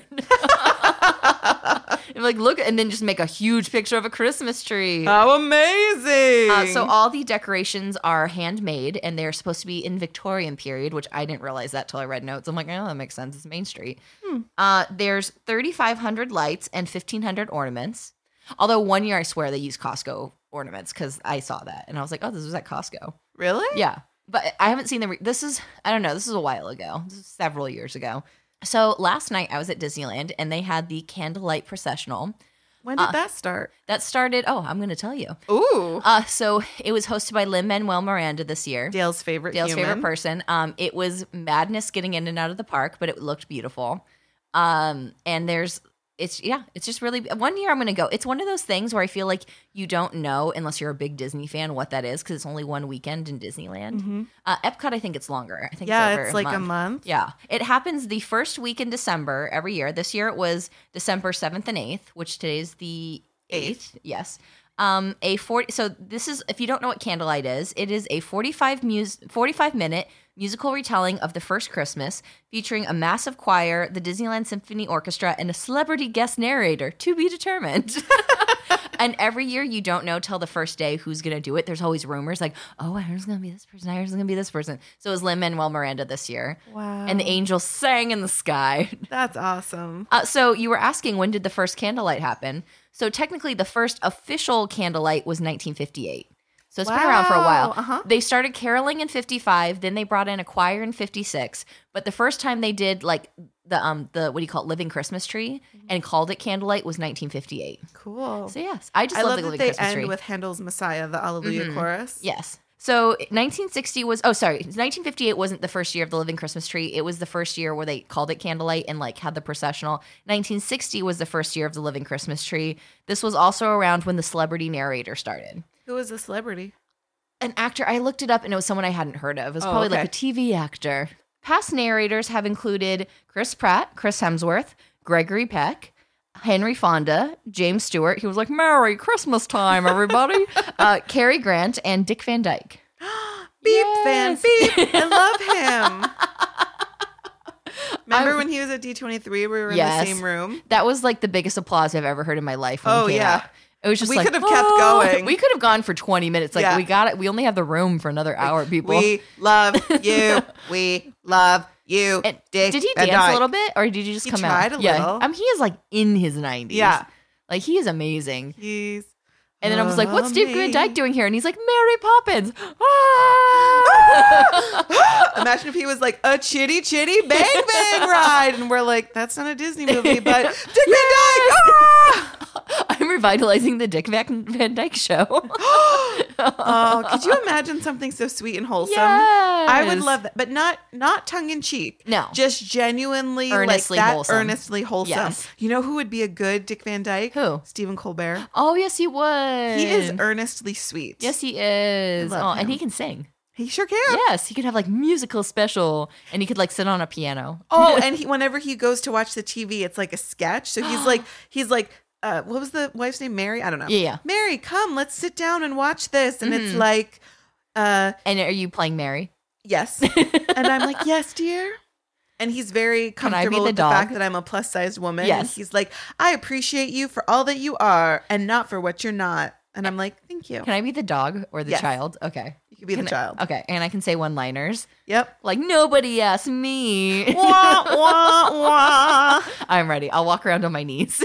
And like, look, and then just make a huge picture of a Christmas tree. How amazing. Uh, so all the decorations are handmade, and they're supposed to be in Victorian period, which I didn't realize that till I read notes. I'm like, oh, that makes sense. It's Main Street. Hmm. Uh, there's thirty-five hundred lights and fifteen hundred ornaments. Although one year I swear they used Costco ornaments because I saw that and I was like, oh, this was at Costco. Really? Yeah, but I haven't seen the. Re- this is I don't know. This is a while ago. This is several years ago. So last night I was at Disneyland and they had the candlelight processional. When did Uh, that start? That started. Oh, I'm going to tell you. Ooh. Uh, so it was hosted by Lin-Manuel Miranda this year. Dale's favorite Dale's human. favorite person. Um, it was madness getting in and out of the park, but it looked beautiful. Um, and there's, it's yeah, it's just really. One year I'm gonna go. It's one of those things where I feel like you don't know unless you're a big Disney fan what that is because it's only one weekend in Disneyland. Mhm. Uh, Epcot, I think it's longer. I think Yeah, it's, over it's a like month. a month. Yeah. It happens the first week in December every year. This year it was December seventh and eighth, which today's the eighth. Yes. Um, a forty. So this is, if you don't know what candlelight is, it is a forty-five mus- forty-five minute musical retelling of The First Christmas, featuring a massive choir, the Disneyland Symphony Orchestra, and a celebrity guest narrator, to be determined. And every year you don't know till the first day who's going to do it. There's always rumors like, oh, I heard it's going to be this person. I heard it's going to be this person. So it was Lin-Manuel Miranda this year. Wow. And the angels sang in the sky. That's awesome. Uh, so you were asking, when did the first candlelight happen? So technically the first official candlelight was nineteen fifty-eight. So it's been around for a while. Wow, uh-huh. They started caroling in fifty-five. Then they brought in a choir in fifty-six. But the first time they did like the um the what do you call it, living Christmas tree, and called it candlelight was nineteen fifty-eight. Cool. So yes, I just I love, love the that living they Christmas end tree. with Handel's Messiah, the Alleluia Mhm. chorus. Yes. So nineteen sixty was oh sorry nineteen fifty-eight wasn't the first year of the living Christmas tree. It was the first year where they called it candlelight and like had the processional. nineteen sixty was the first year of the living Christmas tree. This was also around when the celebrity narrator started. Who was the celebrity? An actor, I looked it up and it was someone I hadn't heard of. It was Oh, probably okay. like a T V actor. Past narrators have included Chris Pratt, Chris Hemsworth, Gregory Peck, Henry Fonda, James Stewart. He was like, Merry Christmas time, everybody. uh, Cary Grant, and Dick Van Dyke. Beep, Yes. Van Beep. I love him. Remember I'm- when he was at D twenty-three? We were in Yes. the same room. That was like the biggest applause I've ever heard in my life. When Oh, he came yeah. out. It was just We like, could have kept "Oh." going. We could have gone for twenty minutes. Like Yeah. we got it. We only have the room for another hour, people. We love you. We love you. And Dick did he Van dance Dyke. a little bit, or did he just He come tried out? a yeah, little. um, he is like in his nineties. Yeah. like he is amazing. He's And then I was like, "What's Dick Van amazing. Dyke doing here?" And he's like, "Mary Poppins." Ah! Imagine if he was like a chitty chitty bang bang ride, and we're like, that's not a Disney movie, but Dick Van Dyke. Ah! I'm revitalizing the Dick Van, Van Dyke show. Oh, could you imagine something so sweet and wholesome? I would Yes. love that, but not not tongue in cheek. No. just genuinely Earnestly like that, wholesome. earnestly wholesome. Yes. You know who would be a good Dick Van Dyke? Who? Stephen Colbert. Oh yes, he would. He is earnestly sweet. Yes, he is. I Oh, love and him. he can sing. he sure can. Yes, he could have like musical special, and he could like sit on a piano. Oh, and he, whenever he goes to watch the T V, it's like a sketch. So he's like, he's like, uh, what was the wife's name? Mary? I don't know. Yeah, yeah. Mary, come, let's sit down and watch this. And it's Mhm. like, uh, And are you playing Mary? yes. And I'm like, yes, dear. And he's very Can I be comfortable the with the dog? fact that I'm a plus sized woman. Yes. And he's like, I appreciate you for all that you are and not for what you're not. And I'm like, thank you. Can I be the dog or the Yes. child? Okay. You could be Can the I- child. okay, and I can say one-liners Yep. like nobody asked me. Wah, wah, wah. I'm ready. I'll walk around on my knees.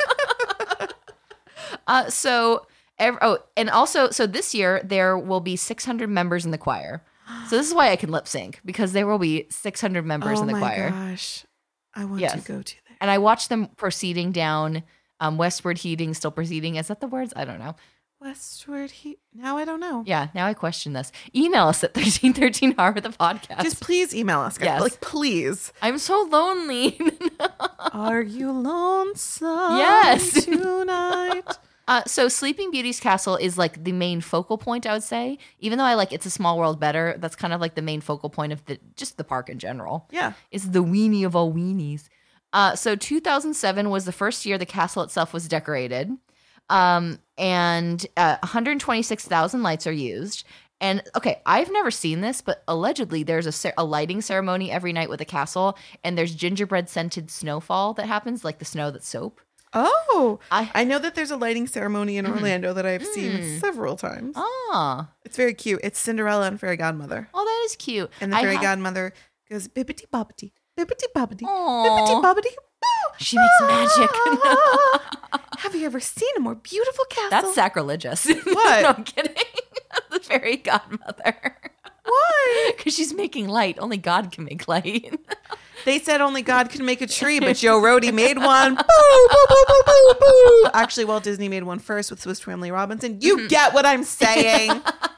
uh, so, ev- oh, and also, so this year there will be six hundred members in the choir. So this is why I can lip sync, because there will be six hundred members oh in the my choir. gosh. I want Yes. to go to there. And I watched them proceeding down, um, westward heating, still proceeding. Is that the words? I don't know. Westward he now I don't know. Yeah, now I question this. Email us at thirteen thirteen Harvard the podcast. Just please email us, guys. Yes. Like please. I'm so lonely. Are you lonesome Yes. tonight? Uh, so Sleeping Beauty's castle is like the main focal point, I would say. Even though I like It's a Small World better, that's kind of like the main focal point of the just the park in general. Yeah. It's the weenie of all weenies. Uh, so two thousand seven was the first year the castle itself was decorated. Um, and uh, one hundred twenty-six thousand lights are used. And okay, I've never seen this, but allegedly there's a, cer- a lighting ceremony every night with the castle, and there's gingerbread scented snowfall that happens, like the snow that's soap. Oh, I- I know that there's a lighting ceremony in Orlando that I've seen several times. Ah, It's very cute. It's Cinderella and Fairy Godmother. oh, that is cute. And the I Fairy ha- Godmother goes bippity boppity, bippity boppity, Aw. bippity boppity. boo. She makes magic. Have you ever seen a more beautiful castle? That's sacrilegious. What? No, I'm kidding. The fairy godmother. Why? Because she's making light. Only God can make light. They said only God can make a tree, but Joe Rohde made one. Boo, boo, boo, boo, boo, boo. Actually, Walt Disney made one first with Swiss Family Robinson. You get what I'm saying.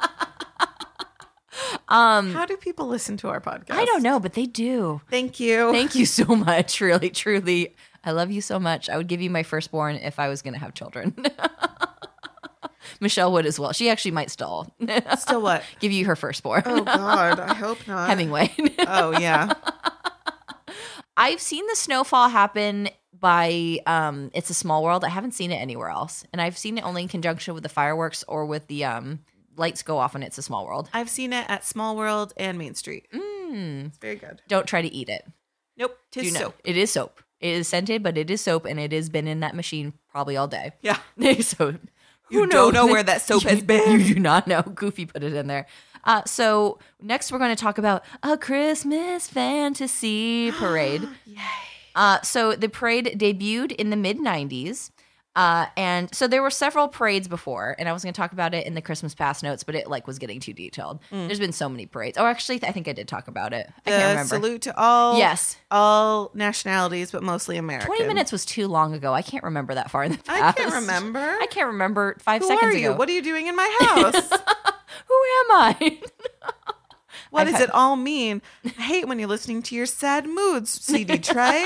Um, How do people listen to our podcast? I don't know, but they do. Thank you. Thank you so much. Really, truly. I love you so much. I would give you my firstborn if I was going to have children. Michelle would as well. She actually might still Still what? give you her firstborn. Oh, God. I hope not. Hemingway. Oh, yeah. I've seen the snowfall happen by um It's a Small World. I haven't seen it anywhere else. And I've seen it only in conjunction with the fireworks or with the um lights go off on It's a Small World. I've seen it at Small World and Main Street. Mm. Mm. It's very good. Don't try to eat it. Nope. Tis Do know. soap. It is soap. It is scented, but it is soap, and it has been in that machine probably all day. Yeah. So You who don't knows? know where that soap has been. You do not know. Goofy put it in there. Uh, so next we're going to talk about a Christmas fantasy parade. Yay. Uh, so the parade debuted in the mid nineties. Uh, and so there were several parades before, and I was going to talk about it in the Christmas past notes, but it like was getting too detailed. Mm. There's been so many parades. Oh, actually, I think I did talk about it. I The can't remember. salute to all Yes. all nationalities, but mostly American. twenty minutes was too long ago. I can't remember that far in the I past. can't remember. I can't remember five Who seconds are you? ago. What are you doing in my house? Who am I? What I've does had- it all mean? I hate when you're listening to your sad moods, C D Trey.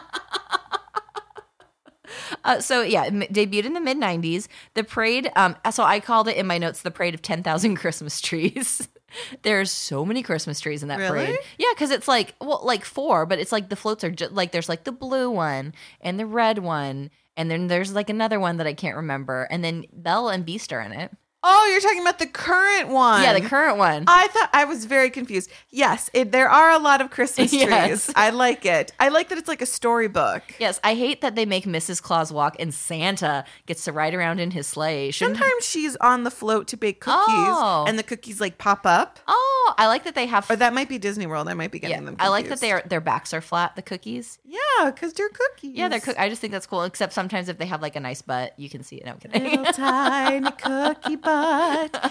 Uh, so yeah, it m- debuted in the mid nineties. The parade, um, so I called it in my notes the parade of ten thousand Christmas trees. There's so many Christmas trees in that Really? parade. Yeah, because it's like, well, like four, but it's like the floats are just like, there's like the blue one and the red one. And then there's like another one that I can't remember. And then Belle and Beast are in it. Oh, you're talking about the current one. Yeah, the current one. I thought I was very confused. Yes, it, there are a lot of Christmas trees. Yes. I like it. I like that it's like a storybook. Yes, I hate that they make Missus Claus walk and Santa gets to ride around in his sleigh. Shouldn't Sometimes she's on the float to bake cookies, Oh. and the cookies like pop up. Oh, I like that they have. Or that might be Disney World. I might be getting yeah, them. I like that confused. they are their backs are flat. The cookies. Yeah, because they're cookies. Yeah, they're. Cook- I just think that's cool. Except sometimes if they have like a nice butt, you can see it. No, I'm kidding. Little tiny cookie butt.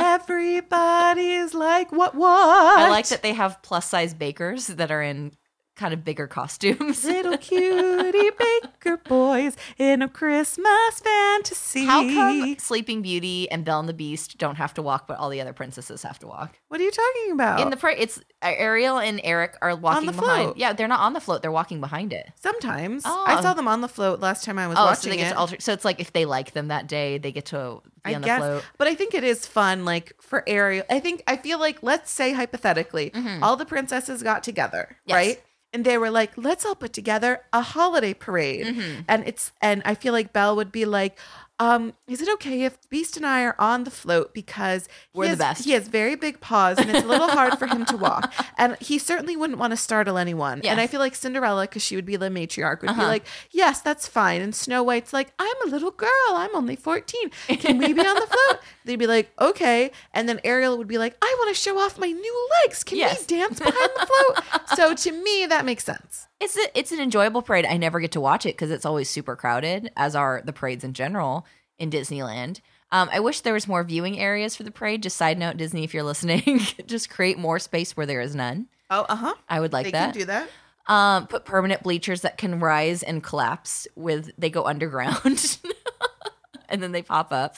Everybody's like, what, what? I like that they have plus size bakers that are in kind of bigger costumes. Little cutie baker boys in a Christmas fantasy. How come Sleeping Beauty and Belle and the Beast don't have to walk, but all the other princesses have to walk? What are you talking about? In the parade, it's uh, Ariel and Eric are walking the behind. float. Yeah, they're not on the float; they're walking behind it. Sometimes. Oh. I saw them on the float last time I was Oh, watching so they get it. to alter. So it's like if they like them that day, they get to be I on the guess, float. but I think it is fun, like for Ariel. I think I feel like let's say hypothetically, all the princesses got together, Yes. right? And they were like, let's all put together a holiday parade. Mm-hmm. And it's and I feel like Belle would be like, um, is it okay if Beast and I are on the float because he We're the has, best. he has very big paws and it's a little hard for him to walk. And he certainly wouldn't want to startle anyone. Yes. And I feel like Cinderella, because she would be the matriarch, would be Uh-huh. like, yes, that's fine. And Snow White's like, I'm a little girl. I'm only fourteen. Can we be on the float? They'd be like, okay. And then Ariel would be like, I want to show off my new legs. Can Yes. we dance behind the float? So to me, that makes sense. It's a, it's an enjoyable parade. I never get to watch it because it's always super crowded, as are the parades in general in Disneyland. Um, I wish there was more viewing areas for the parade. Just side note, Disney, if you're listening, just create more space where there is none. Oh, uh-huh. I would like They that. can do that. Um, put permanent bleachers that can rise and collapse with they go underground and then they pop up.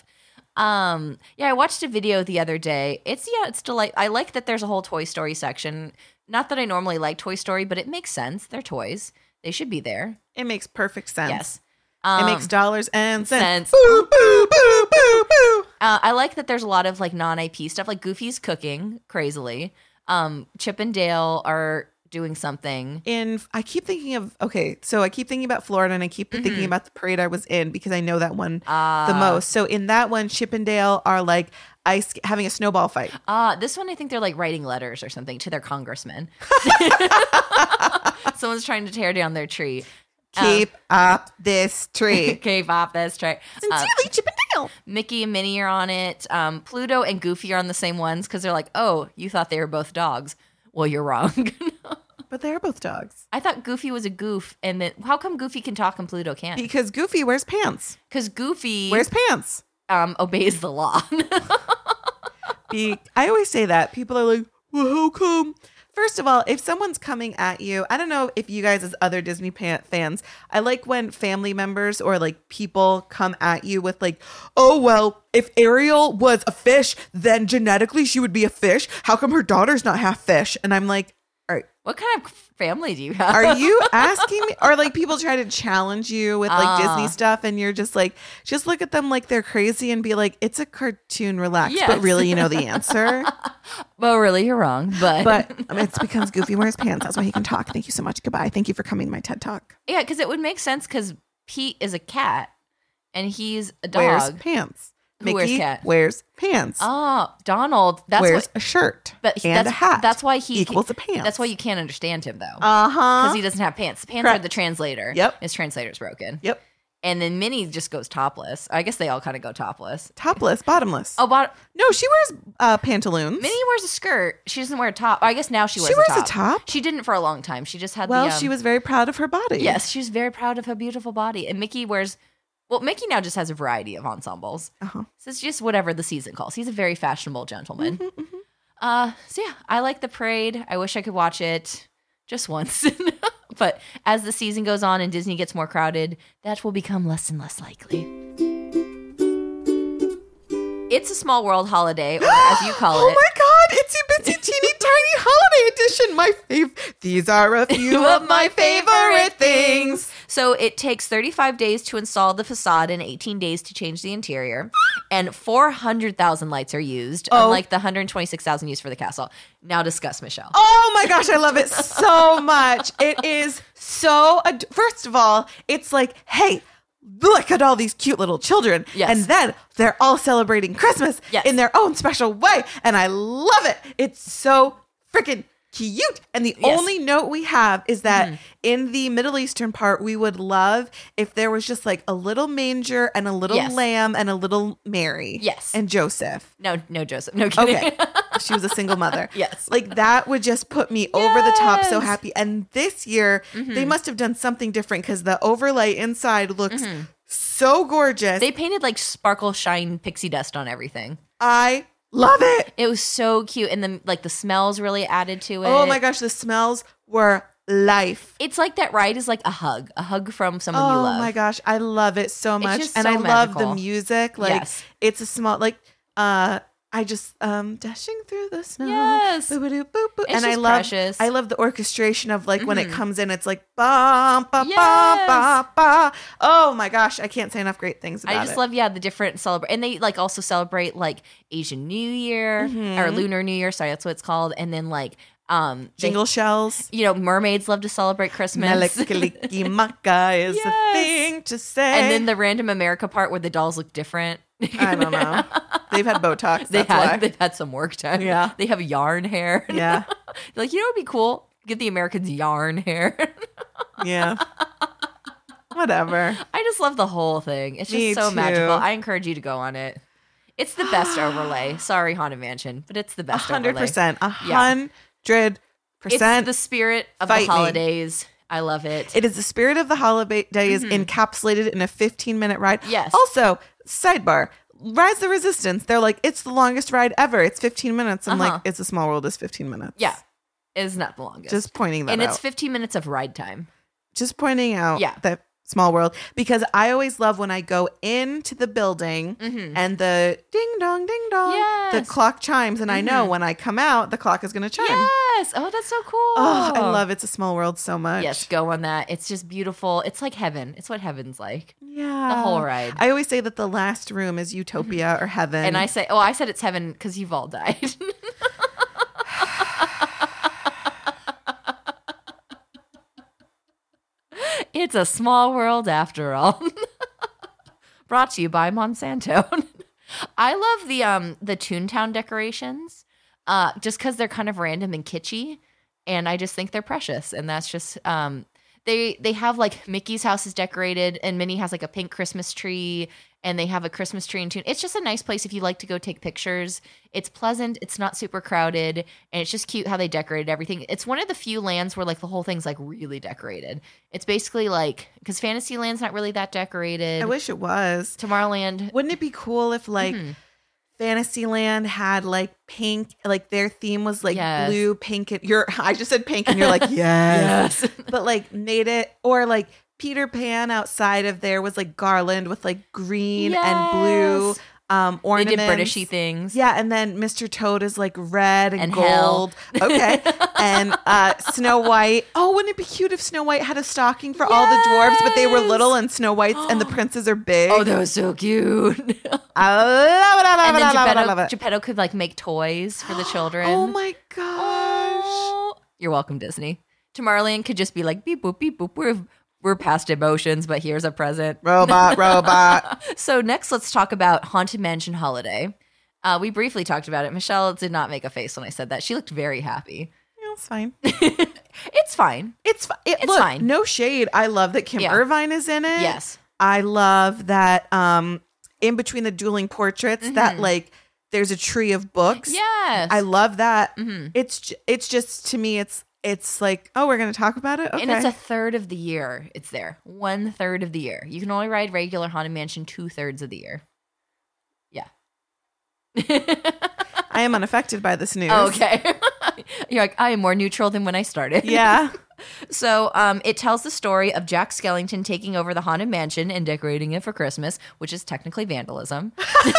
Um, yeah, I watched a video the other day. It's yeah, it's delight. I like that there's a whole Toy Story section. Not that I normally like Toy Story, but it makes sense. They're toys. They should be there. It makes perfect sense. Yes. It Um, makes dollars and cents. sense. Boo, boo, boo, boo, boo. Uh, I like that there's a lot of like non-I P stuff, like Goofy's cooking crazily. Um, Chip and Dale are doing something. In I keep thinking of okay, so I keep thinking about Florida and I keep Mm-hmm. thinking about the parade I was in because I know that one Ah. the most. So in that one, Chip and Dale are like ice having a snowball fight. Uh, this one, I think they're like writing letters or something to their congressman. Someone's trying to tear down their tree. Keep up this tree. Okay, Bob, that's right. Uh, Sincerely, Chip and Dale. Mickey and Minnie are on it. Um, Pluto and Goofy are on the same ones because they're like, oh, you thought they were both dogs. Well, you're wrong. But they are both dogs. I thought Goofy was a goof. And then how come Goofy can talk and Pluto can't? Because Goofy wears pants. Because Goofy Wears pants. um, obeys the law. Be- I always say that. People are like, well, how come? First of all, if someone's coming at you, I don't know if you guys as other Disney pa- fans, I like when family members or like people come at you with like, oh, well, if Ariel was a fish, then genetically she would be a fish. How come her daughter's not half fish? And I'm like, all right, What kind of family do you have? are you asking me? Or like people try to challenge you with like Ah. Disney stuff and you're just like, just look at them like they're crazy and be like, it's a cartoon, relax. Yes. But really, you know the answer. Well, really, you're wrong. But, But I mean, it's because Goofy wears pants. That's why he can talk. Thank you so much. Goodbye. Thank you for coming to my TED Talk. yeah, because it would make sense because Pete is a cat and he's a dog. Wears pants. Who wears Mickey cat? wears pants. Oh, Donald. That's wears what, a shirt but he- and that's, a hat. That's why he equals a pants. That's why you can't understand him though, Uh huh. because he doesn't have pants. Pants Correct. are the translator. Yep. His translator's broken. Yep. And then Minnie just goes topless. I guess they all kind of go topless. Topless, bottomless. Oh, but No, she wears uh, pantaloons. Minnie wears a skirt. She doesn't wear a top. I guess now she wears, She wears a, a top. top? She didn't for a long time. She just had well, the. Um, she was very proud of her body. Yes, she was very proud of her beautiful body. And Mickey wears. Well, Mickey now just has a variety of ensembles. Uh-huh. So it's just whatever the season calls. He's a very fashionable gentleman. Mm-hmm, mm-hmm. Uh, so yeah, I like the parade. I wish I could watch it just once. But as the season goes on and Disney gets more crowded, that will become less and less likely. It's a Small World holiday, or as you call Oh it. my God! Itsy bitsy teeny tiny holiday edition. My fav. These are a few of my favorite things. So it takes thirty-five days to install the facade and eighteen days to change the interior. And four hundred thousand lights are used, Oh. unlike the one hundred twenty-six thousand used for the castle. Now discuss, Michelle. Oh my gosh, I love it so much. It is so. Ad- First of all, it's like, hey, look at all these cute little children. Yes. And then they're all celebrating Christmas Yes. in their own special way. And I love it. It's so freaking cute. And the Yes. only note we have is that in the Middle Eastern part, we would love if there was just like a little manger and a little Yes. lamb and a little Mary. Yes. And Joseph. No, no, Joseph. No kidding. Okay. She was a single mother. Yes. Like that would just put me over the top so Yes. happy. And this year, they must have done something different because the overlay inside looks so gorgeous. They painted like sparkle, shine, pixie dust on everything. I love it. It was so cute. And then like the smells really added to it. Oh my gosh, the smells were life. It's like that ride is like a hug, a hug from someone you Oh love. my gosh, I love it so much. just And so I love magical. the music. Like Yes. it's a small like uh I just um dashing through the snow. Yes. Boop-a-doo, boop, boop. It's And I just love precious. I love the orchestration of like when it comes in, it's like ba ba ba Yes. ba ba. Oh my gosh, I can't say enough great things about I just it. love, yeah, the different celebrate, and they like also celebrate like Asian New Year Mm-hmm. or Lunar New Year. Sorry, that's what it's called. And then like, um, they- Jingle shells. you know, mermaids love to celebrate Christmas. Melikilikimaka is Yes. a thing to say. And then the random America part where the dolls look different. I don't know. They've had Botox. They That's had why. they've had some work done. Yeah. They have yarn hair. Yeah. Like, you know, it'd be cool. Give the Americans yarn hair. Yeah. Whatever. I just love the whole thing. It's just Me so too. magical. I encourage you to go on it. It's the best overlay. Sorry, Haunted Mansion, but it's the A best hundred overlay. percent. A Yeah. hundred It's percent. the spirit of Fight the me. holidays. I love it. It is the spirit of the holidays encapsulated in a fifteen minute ride. Mm-hmm. Yes. Also, sidebar. Rise the Resistance. They're like, it's the longest ride ever. It's fifteen minutes. I'm Uh-huh. like, it's a Small World is fifteen minutes. Yeah. It's not the longest. Just pointing that and out. it's fifteen minutes of ride time. Just pointing out Yeah. that Small World, because I always love when I go into the building and the ding dong ding dong, Yes. the clock chimes, and I know when I come out, the clock is going to chime. Yes. Oh, that's so cool. Oh, I love It's a Small World so much. Yes, go on that. It's just beautiful. It's like heaven. It's what heaven's like. Yeah. The whole ride. I always say that the last room is utopia or heaven. And I say, oh, I said it's heaven because you've all died. It's a small world after all. Brought to you by Monsanto. I love the um the Toontown decorations, uh, just because they're kind of random and kitschy, and I just think they're precious. And that's just um they they have like Mickey's house is decorated, and Minnie has like a pink Christmas tree, and they have a Christmas tree in Toon. It's just a nice place if you like to go take pictures. It's pleasant. It's not super crowded, and it's just cute how they decorated everything. It's one of the few lands where like the whole thing's like really decorated. It's basically like because Fantasyland's not really that decorated. I wish it was. Tomorrowland. Wouldn't it be cool if like Mm-hmm. Fantasyland had like pink, like their theme was like Yes. blue, pink, and you're I just said pink and you're like, yes. Yes. But like made it, or like Peter Pan outside of there was like garland with like green and blue Yes. um They ornaments. did Britishy things. Yeah, and then Mister Toad is like red and, And hell. gold. Okay. And uh Snow White. Oh, wouldn't it be cute if Snow White had a stocking for all the dwarves, but they were Yes. little and Snow White's and the princes are big? Oh, that was so cute. I love it, I love And it, then I love it, I Geppetto, love it. Geppetto could like make toys for the children. Oh my gosh. Oh. You're welcome, Disney. Tomorrowland could just be like beep boop beep boop. We're we're past emotions, but here's a present. Robot, robot. So next, let's talk about Haunted Mansion Holiday. Uh, we briefly talked about it. Michelle did not make a face when I said that. She looked very happy. Yeah, it's fine. It's fine. It's fi- it, It's look, fine. No shade. I love that Kim Yeah. Irvine is in it. Yes. I love that um in between the dueling portraits that like there's a tree of books. Yes. I love that. Mm-hmm. It's j- it's just to me it's it's like, oh, we're going to talk about it. Okay. And it's a third of the year. It's there. One third of the year. You can only ride regular Haunted Mansion two thirds of the year. Yeah. I am unaffected by this news. Oh, okay. You're like, I am more neutral than when I started. Yeah. So um, it tells the story of Jack Skellington taking over the Haunted Mansion and decorating it for Christmas, which is technically vandalism.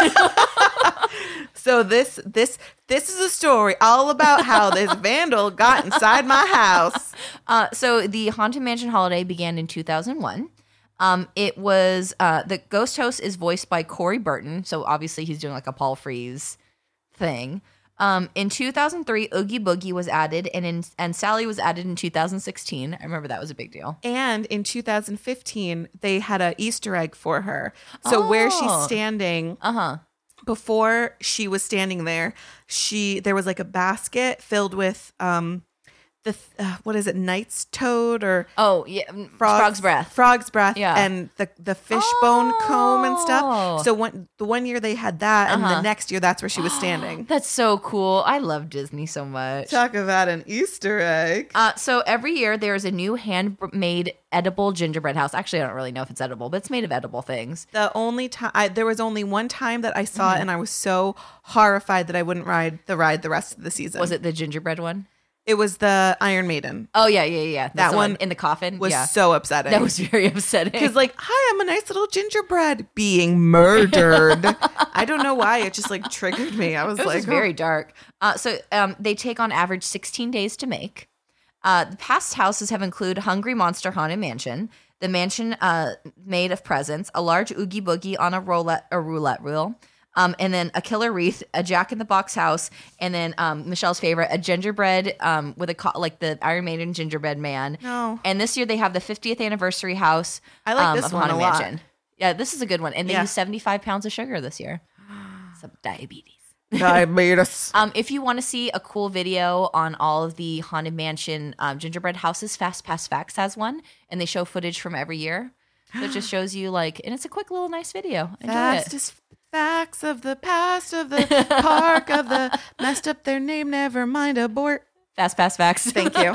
So this this this is a story all about how this vandal got inside my house. Uh, so the Haunted Mansion holiday began in two thousand one. Um, it was uh, the ghost host is voiced by Corey Burton, so obviously he's doing like a Paul Frees thing. Um, in two thousand three, Oogie Boogie was added, and in, and Sally was added in two thousand sixteen. I remember that was a big deal. And in two thousand fifteen, they had a Easter egg for her. So where she's Oh. standing, Uh huh. before she was standing there, she there was like a basket filled with um the uh, what is it, knight's toad or Oh yeah, mm, frog's breath. frog's breath, Yeah. and the the fishbone comb and Oh. stuff. So one the one year they had that, and Uh-huh. the next year that's where she was standing. That's so cool. I love Disney so much. Talk about an Easter egg. Uh, so every year there's a new handmade edible gingerbread house. Actually, I don't really know if it's edible, but it's made of edible things. The only time I, there was only one time that I saw Mm-hmm. it, and I was so horrified that I wouldn't ride the ride the rest of the season. Was it the gingerbread one? It was the Iron Maiden. Oh yeah, yeah, yeah. That's That the one in the coffin Was yeah. so upsetting. That was very upsetting. because like, hi, I'm a nice little gingerbread being murdered. I don't know why it just like triggered me. I was it was like, just very dark. Uh, so um, they take on average sixteen days to make. Uh, the past houses have included Hungry Monster Haunted Mansion, the mansion uh, made of presents, a large Oogie Boogie on a roulette a roulette wheel, um, and then a killer wreath, a Jack in the Box house, and then um, Michelle's favorite, a gingerbread um, with a co- like the Iron Maiden gingerbread man. No. And this year they have the fiftieth anniversary house. I like um, this of one a Haunted lot. Mansion. Yeah, this is a good one, and they Yeah. use seventy-five pounds of sugar this year. Some diabetes. diabetes. Um, if you want to see a cool video on all of the Haunted Mansion um, gingerbread houses, Fast Pass Facts has one, and they show footage from every year. So it just shows you like, and it's a quick little nice video. Enjoy it. Fastest facts of the past of the park of the messed up their name. Never mind, abort. Fast Pass Facts. Thank you.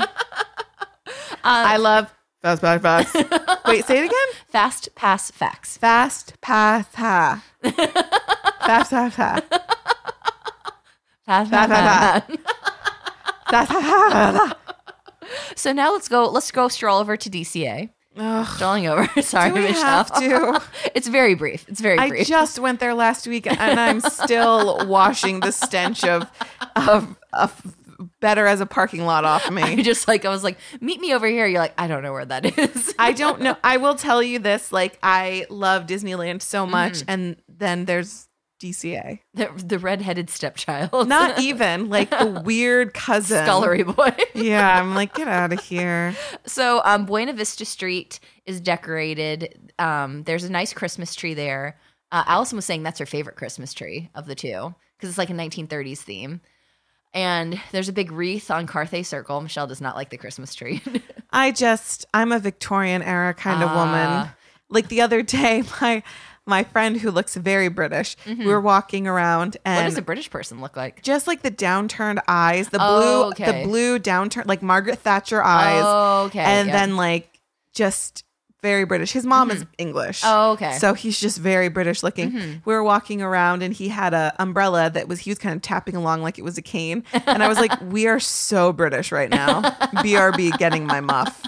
I love fast pass facts. Wait, say it again. Fast Pass Facts. Fast pass ha. Fast pass ha. Fast Fast Pass pass Facts. Fast pass ha. So now let's go. Let's go stroll over to D C A. Ugh. Strolling over. Sorry, Do we Michelle. have to? It's very brief. It's very I brief. just went there last week, and I'm still washing the stench of of of better as a parking lot off me. I just like I was like, meet me over here. You're like, I don't know where that is. I don't know. I will tell you this: like, I love Disneyland so much, and then there's D C A. the, the redheaded stepchild. Not even like the weird cousin. Scullery boy. Yeah, I'm like, get out of here. So um, Buena Vista Street is decorated. Um, there's a nice Christmas tree there. Uh, Allison was saying that's her favorite Christmas tree of the two because it's like a nineteen thirties theme. And there's a big wreath on Carthay Circle. Michelle does not like the Christmas tree. I just, I'm a Victorian era kind of Ah. woman. Like the other day, my my friend who looks very British, we were walking around, Mm-hmm. What and does a British person look like? just like the downturned eyes, the blue, Oh, okay. the blue downturned, like Margaret Thatcher eyes, Oh, okay. and yeah. then like just very British. His mom is English. Oh, okay. Mm-hmm. So he's just very British looking. We were walking around, and he had a umbrella that was he was kind of tapping along like it was a cane, and I was like, "We are so British right now." B R B getting my muff.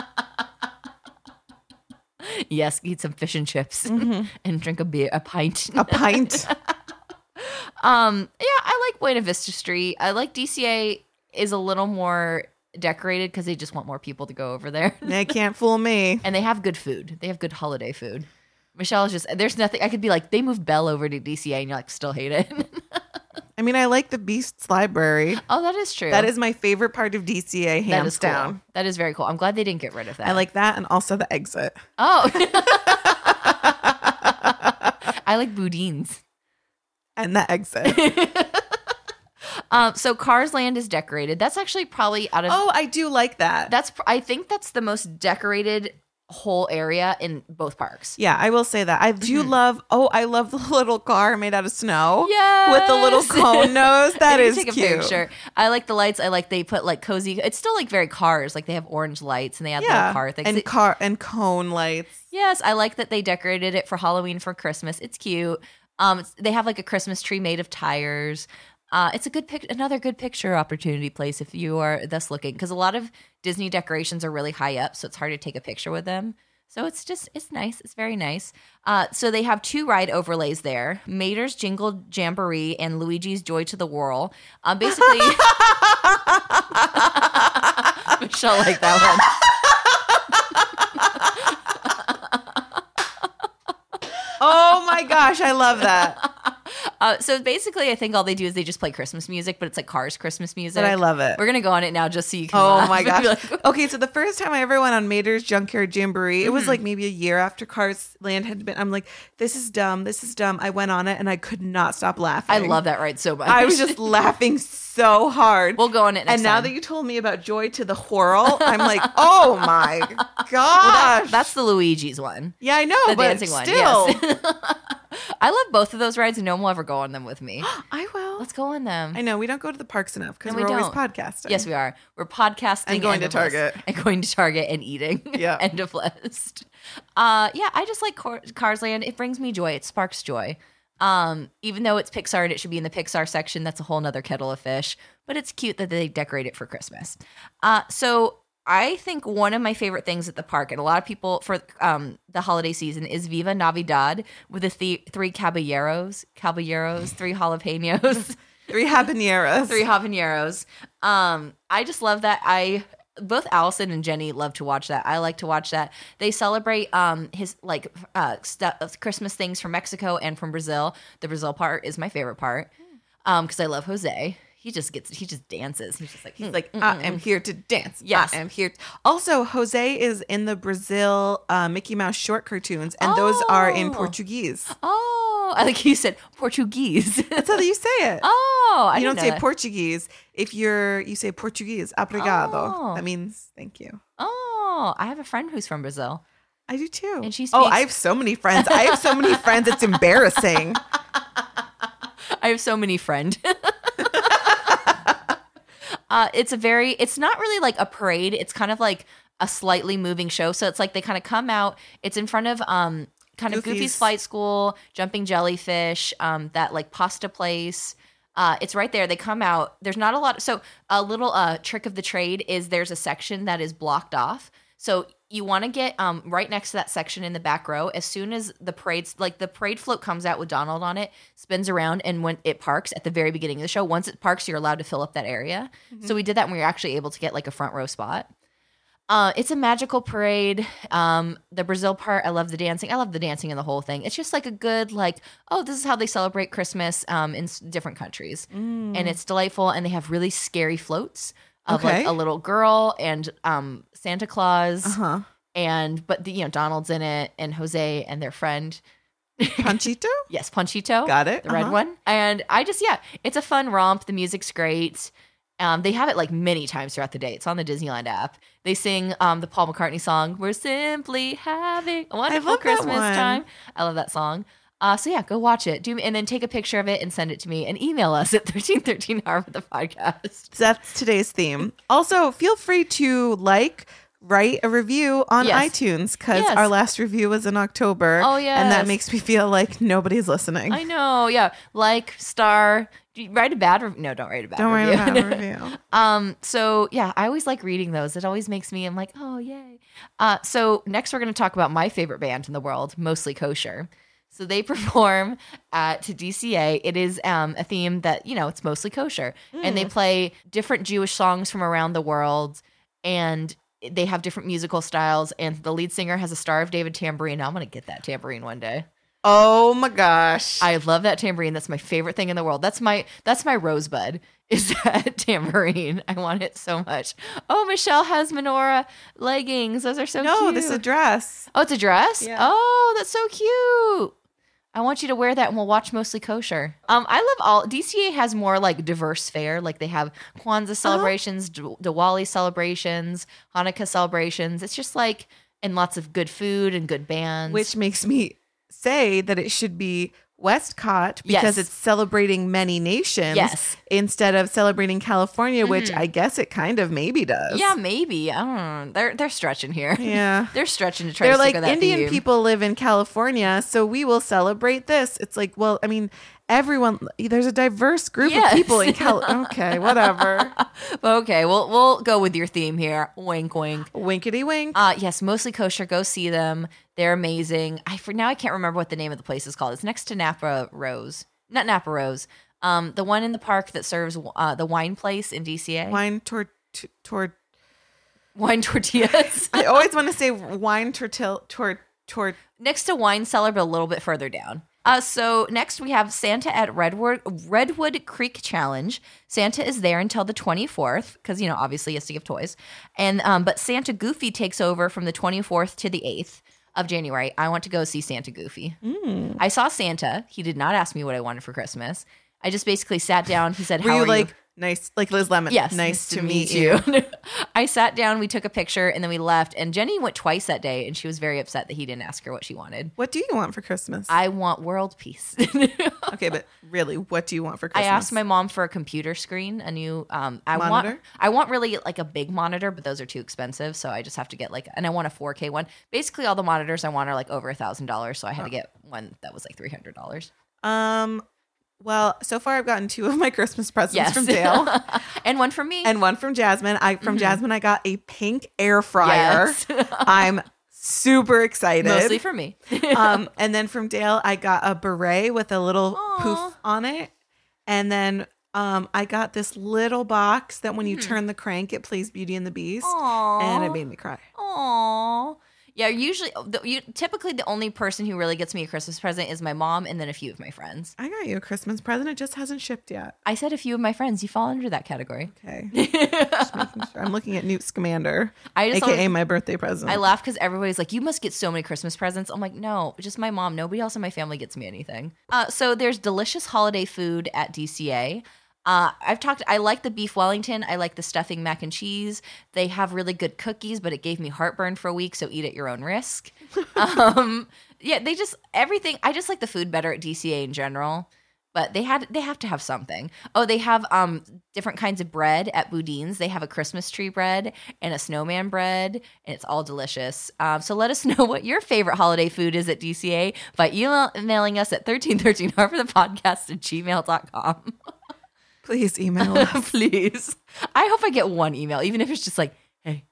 yes, eat some fish and chips and drink a beer, a pint. A pint. Um, yeah, I like Buena Vista Street. I like D C A is a little more decorated because they just want more people to go over there. They can't fool me. And they have good food. They have good holiday food. Michelle's just, there's nothing, I could be like, they moved Belle over to D C A and you're like, still hate it. I mean, I like the Beasts Library. Oh, that is true. That is my favorite part of D C A, hands that is cool. down. That is very cool. I'm glad they didn't get rid of that. I like that, and also the exit. Oh. I like Boudin's. And the exit. um, so Cars Land is decorated. That's actually probably out of... Oh, I do like that. That's I think that's the most decorated whole area in both parks. Yeah, I will say that. I do Mm-hmm. love, oh, I love the little car made out of snow. Yes! With the little cone nose. That You is take a cute. picture. I like the lights. I like they put like cozy. It's still like very Cars. Like they have orange lights and they have Yeah. little car things. And It- car and cone lights. yes, I like that they decorated it for Halloween for Christmas. It's cute. Um, it's, they have like a Christmas tree made of tires. Uh, it's a good pic, another good picture opportunity place if you are thus looking, because a lot of Disney decorations are really high up, so it's hard to take a picture with them. So it's just it's nice. It's very nice. Uh, so they have two ride overlays there: Mater's Jingle Jamboree and Luigi's Joy to the Whirl. Um, basically, Michelle liked that one. Oh my gosh, I love that. Uh, so basically, I think all they do is they just play Christmas music, but it's like Cars Christmas music. But I love it. We're gonna go on it now just so you can. Oh laugh my and be gosh. like, Okay, so the first time I ever went on Mater's Junkyard Jamboree, it was like maybe a year after Cars Land had been. I'm like, this is dumb. This is dumb. I went on it and I could not stop laughing. I love that ride so much. I was just laughing so hard. We'll go on it next And now time. that you told me about Joy to the Whirl, I'm like, oh my gosh. Well, that- that's the Luigi's one. yeah, I know, The but dancing one. still. Yes. I love both of those rides, and no one will ever go on them with me. I will. Let's go on them. I know we don't go to the parks enough because No, we we're always don't. podcasting. Yes, we are. We're podcasting And going to end of list. Target. and going to Target and eating. Yeah. End of list. Uh, yeah, I just like Car- Cars Land. It brings me joy. It sparks joy. Um, even though it's Pixar and it should be in the Pixar section, that's a whole nother kettle of fish. But it's cute that they decorate it for Christmas. Uh, so I think one of my favorite things at the park, and a lot of people for um, the holiday season, is Viva Navidad with the th- three caballeros, caballeros, three jalapenos. Three habaneros. Three habaneros. Um, I just love that. I both Allison and Jenny love to watch that. I like to watch that. They celebrate um his like uh stu- Christmas things from Mexico and from Brazil. The Brazil part is my favorite part. Um, because I love Jose. He just gets he just dances. He's just like He's mm, like, mm, I mm, am mm. here to dance. Yes. I am here. t-" Also, Jose is in the Brazil uh, Mickey Mouse short cartoons, and those are in Oh. Portuguese. Oh, I like you said Portuguese. That's how you say it. oh, I you didn't don't know say that. Portuguese. If you're, you say Portuguese. Obrigado. Oh. That means thank you. Oh, I have a friend who's from Brazil. I do too. And she oh, speaks- I have so many friends. I have so many friends. It's embarrassing. I have so many friend. uh, it's a very, it's not really like a parade. It's kind of like a slightly moving show. So it's like they kind of come out. It's in front of um kind of Goofy's. Goofy's Flight School, Jumping Jellyfish, um that like pasta place. Uh, it's right there. They come out. There's not a lot. So a little uh, trick of the trade is there's a section that is blocked off. So you want to get um, right next to that section in the back row. As soon as the parade's like the parade float comes out with Donald on it, spins around, and when it parks at the very beginning of the show, once it parks, you're allowed to fill up that area. Mm-hmm. So we did that, and we were actually able to get like a front row spot. Uh, it's a magical parade. Um, the Brazil part, I love the dancing. I love the dancing in the whole thing. It's just like a good, like, oh, this is how they celebrate Christmas um, in s- different countries. Mm. And it's delightful. And they have really scary floats of Okay. like a little girl and um, Santa Claus. Uh-huh. And, but, the, you know, Donald's in it and Jose and their friend. Panchito? Yes, Panchito. Got it. The red Uh-huh. one. And I just, yeah, it's a fun romp. The music's great. Um, they have it like many times throughout the day. It's on the Disneyland app. They sing um, the Paul McCartney song, "We're Simply Having a Wonderful love that Christmas one. Time." I love that song. Uh, so yeah, go watch it. Do and then take a picture of it and send it to me and email us at thirteen thirteen hour with the podcast. So that's today's theme. Also, feel free to like, write a review on Yes. iTunes because Yes. our last review was in October. Oh, And that yes. makes me feel like nobody's listening. I know, yeah. Like, star, do you write a bad review. No, don't write a bad Don't worry review. about a review. Um, so yeah, I always like reading those. It always makes me, I'm like, oh, yay. Uh, so next we're going to talk about my favorite band in the world, Mostly Kosher. So they perform at to D C A. It is um, a theme that, you know, it's mostly kosher. And they play different Jewish songs from around the world. And they have different musical styles. And the lead singer has a Star of David tambourine. I'm going to get that tambourine one day. Oh my gosh. I love that tambourine. That's my favorite thing in the world. That's my that's my rosebud. Is that tambourine? I want it so much. Oh, Michelle has menorah leggings. Those are so no, cute. this is a dress. Oh, it's a dress? Yeah. Oh, that's so cute. I want you to wear that and we'll watch Mostly Kosher. Um, I love all, D C A has more like diverse fare. Like they have Kwanzaa celebrations, uh-huh. Diwali celebrations, Hanukkah celebrations. It's just like, and lots of good food and good bands. Which makes me say that it should be Westcott because Yes. it's celebrating many nations Yes. instead of celebrating California, which I guess it kind of maybe does. Yeah, maybe. I don't know. They're, they're stretching here. Yeah. They're stretching to try They're to stick like, with that Indian theme. people live in California, so we will celebrate this. It's like, well, I mean, everyone, there's a diverse group Yes. of people in Cal. Okay, whatever. Okay, we'll, we'll go with your theme here. Wink, wink. Winkety wink. Uh, yes, Mostly Kosher. Go see them. They're amazing. I for now I can't remember what the name of the place is called. It's next to Napa Rose, not Napa Rose. Um, the one in the park that serves uh, the wine place in D C A. Wine tort tort. Wine tortillas. I always want to say wine tortil tort tort. Next to Wine Cellar, but a little bit further down. Uh, so next we have Santa at Redwood Redwood Creek Challenge. Santa is there until the twenty-fourth because, you know, obviously he has to give toys. And um, but Santa Goofy takes over from the twenty-fourth to the eighth of January. I want to go see Santa Goofy. Mm. I saw Santa. He did not ask me what I wanted for Christmas. I just basically sat down. He said, Were how you are like you? nice, like Liz Lemon? Yes. Nice, to, meet you. I sat down, we took a picture, and then we left. And Jenny went twice that day, and she was very upset that he didn't ask her what she wanted. What do you want for Christmas? I want world peace. Okay, but really, what do you want for I Christmas? asked my mom for a computer screen, a new um I want Monitor? I want really like a big monitor, but those are too expensive, so I just have to get like and I want a four K one. Basically all the monitors I want are like over a thousand dollars, so I had to get one that was like three hundred dollars. Um, well, so far I've gotten two of my Christmas presents Yes. from Dale And one for me. and one from Jasmine. I from Jasmine I got a pink air fryer. Yes. I'm super excited. Mostly for me. um, and then from Dale I got a beret with a little Aw. poof on it, and then um, I got this little box that when you turn the crank, it plays Beauty and the Beast, Aww. and it made me cry. Aww. Yeah, usually, the, you, typically the only person who really gets me a Christmas present is my mom and then a few of my friends. I got you a Christmas present. It just hasn't shipped yet. I said a few of my friends. You fall under that category. Okay. Just making sure. I'm looking at Newt Scamander, I just A K A always- my birthday present. I laugh because everybody's like, you must get so many Christmas presents. I'm like, no, just my mom. Nobody else in my family gets me anything. Uh, so there's delicious holiday food at D C A. Uh, I've talked, I like the beef Wellington. I like the stuffing mac and cheese. They have really good cookies, but it gave me heartburn for a week. So eat at your own risk. um, yeah, they just, everything. I just like the food better at D C A in general. But they had they have to have something. Oh, they have um different kinds of bread at Boudin's. They have a Christmas tree bread and a snowman bread, and it's all delicious. Um, so let us know what your favorite holiday food is at D C A by email- emailing us at thirteen thirteen harper the podcast at gmail dot com. Please email us. Please. I hope I get one email, even if it's just like, hey.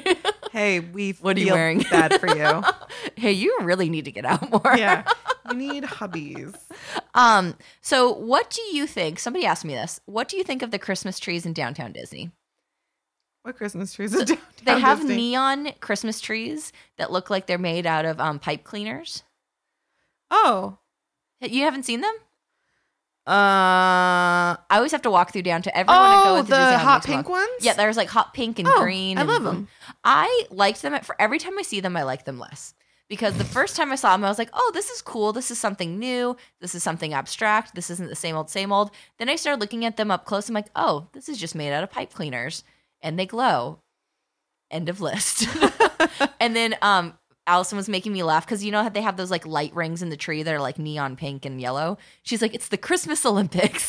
Hey, we What are you feel wearing? bad for you. Hey, you really need to get out more. Yeah. We need hubbies. Um, so what do you think? Somebody asked me this. What do you think of the Christmas trees in downtown Disney? What Christmas trees is downtown They have Disney? neon Christmas trees that look like they're made out of um, pipe cleaners. Oh. You haven't seen them? Uh I always have to walk through downtown. Everyone I go Oh, with to the Disneyland hot makes me pink walk. ones? Yeah, there's like hot pink and Oh, green. I and love blue. them. I liked them at, for every time I see them, I like them less. Because the first time I saw them, I was like, oh, this is cool. This is something new. This is something abstract. This isn't the same old, same old. Then I started looking at them up close. I'm like, oh, this is just made out of pipe cleaners. And they glow. End of list. And then um, Allison was making me laugh because you know how they have those like light rings in the tree that are like neon pink and yellow? She's like, it's the Christmas Olympics.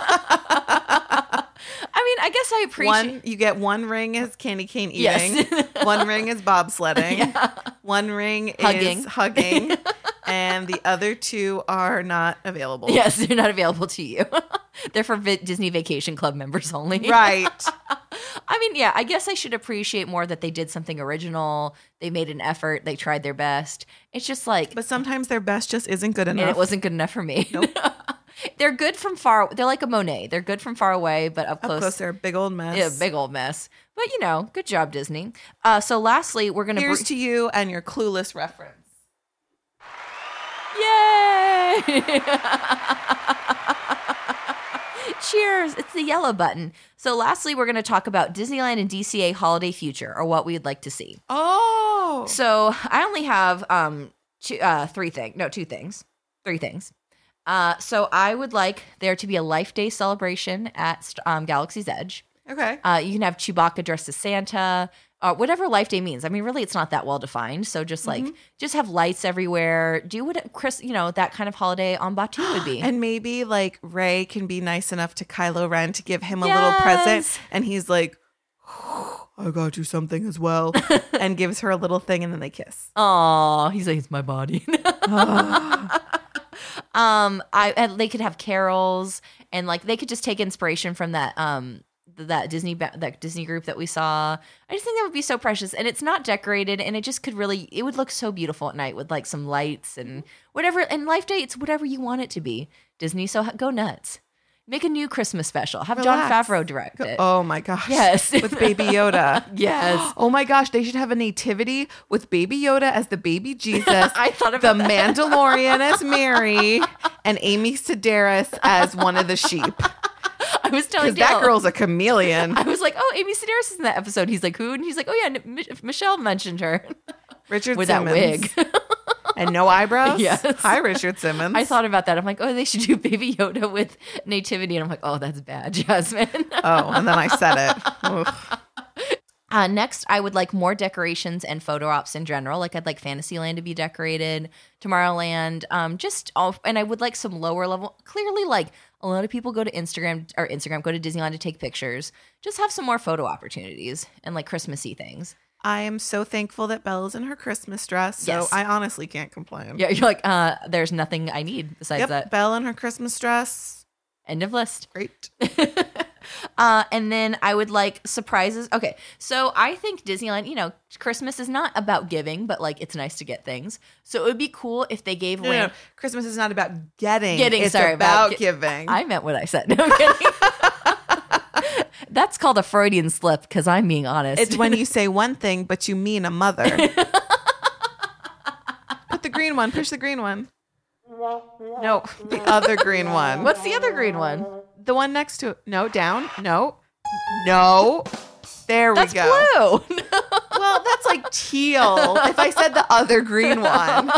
I mean, I guess I appreciate one you get one ring is candy cane eating. Yes. One ring is bobsledding. Yeah. One ring Hugging. is hugging. And the other two are not available. Yes, they're not available to you. They're for Vi- Disney Vacation Club members only. Right. I mean, yeah, I guess I should appreciate more that they did something original. They made an effort. They tried their best. It's just like, But sometimes their best just isn't good enough. and it wasn't good enough for me. Nope. They're good from far. They're like a Monet. They're good from far away, but up Up close, close, they're a big old mess. yeah, big old mess. But you know, good job, Disney. Uh, so lastly, we're gonna Here's br- to you and your clueless reference. Yay! Cheers. It's the yellow button. So lastly, we're going to talk about Disneyland and D C A holiday future, or what we'd like to see. Oh. So I only have um two, uh, three things. No, two things. Three things. Uh, so I would like there to be a Life Day celebration at um, Galaxy's Edge. Okay. Uh, you can have Chewbacca dressed as Santa, uh, whatever Life Day means. I mean, really, it's not that well defined. So just like, Mm-hmm. just have lights everywhere. Do what Chris, you know, that kind of holiday on Batuu would be. And maybe like Ray can be nice enough to Kylo Ren to give him a Yes. little present. And he's like, I got you something as well. And gives her a little thing and then they kiss. Oh, he's like, it's my body. um, I and they could have carols, and like they could just take inspiration from that um th- that Disney ba- that Disney group that we saw. I just think that would be so precious, and it's not decorated, and it just could really it would look so beautiful at night with like some lights and whatever. And Life Day, it's whatever you want it to be. Disney, so go nuts. Make a new Christmas special. Have Jon Relax. Favreau direct it. Oh my gosh. Yes. With Baby Yoda. Yes. Oh my gosh. They should have a nativity with Baby Yoda as the baby Jesus. I thought about the that. Mandalorian as Mary and Amy Sedaris as one of the sheep. I was telling Because that Dale- girl's a chameleon. I was like, oh, Amy Sedaris is in that episode. He's like, who? And he's like, oh, yeah, M- Michelle mentioned her. Richard With Simmons. that wig. And no eyebrows? Yes. Hi, Richard Simmons. I thought about that. I'm like, oh, they should do Baby Yoda with nativity. And I'm like, oh, that's bad, Jasmine. Oh, and then I said it. Ugh. Uh, next, I would like more decorations and photo ops in general. Like, I'd like Fantasyland to be decorated, Tomorrowland, um, just all, and I would like some lower level. Clearly, like a lot of people go to Instagram or Instagram, go to Disneyland to take pictures. Just have some more photo opportunities and like Christmassy things. I am so thankful that Belle's in her Christmas dress. So Yes. I honestly can't complain. Yeah, you're like, uh, there's nothing I need besides Yep. that. Belle in her Christmas dress. End of list. Great. Uh, and then I would like surprises. Okay, so I think Disneyland, you know, Christmas is not about giving, but like it's nice to get things. So it would be cool if they gave No, no, ran- no. Christmas is not about getting. Getting, It's sorry, about, about gi- giving. I meant what I said. No, I'm kidding. That's called a Freudian slip because I'm being honest. It's when you say one thing, but you mean a mother. Put the green one. Push the green one. No, the other green one. What's the other green one? The one next to it. No, down. No. No. There we That's go. blue. Well, that's like teal. If I said the other green one.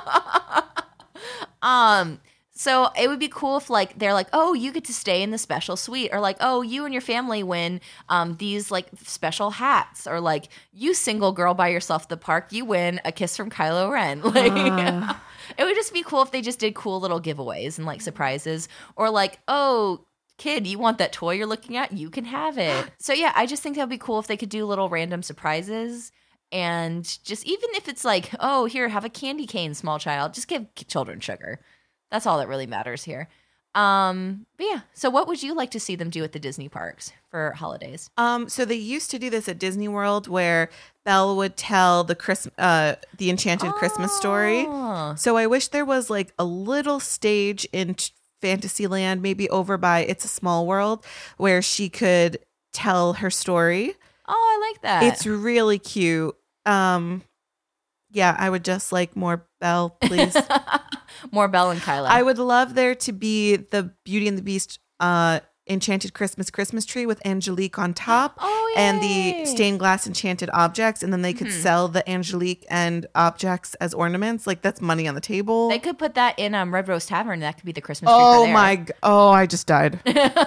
Um, so it would be cool if like they're like, oh, you get to stay in the special suite, or like, oh, you and your family win um these like special hats, or like you single girl by yourself at the park, you win a kiss from Kylo Ren. Like Uh. it would just be cool if they just did cool little giveaways and like surprises, or like, oh, kid, you want that toy you're looking at? You can have it. So yeah, I just think that would be cool if they could do little random surprises. And just even if it's like, oh, here, have a candy cane, small child, just give children sugar. That's all that really matters here. Um, but yeah, so what would you like to see them do at the Disney parks for holidays? Um, so they used to do this at Disney World where Belle would tell the Christ- uh the Enchanted Christmas story. Oh. So I wish there was like a little stage in t- Fantasyland, maybe over by It's a Small World, where she could tell her story. Oh, I like that. It's really cute. Um, yeah, I would just like more Belle, please. More Belle and Kyla. I would love there to be the Beauty and the Beast uh, Enchanted Christmas Christmas tree with Angelique on top. Oh, and yay. the stained glass enchanted objects, and then they could Mhm. sell the Angelique and objects as ornaments. Like that's money on the table. They could put that in um, Red Rose Tavern. That could be the Christmas tree. oh for there. my! g- Oh, I just died.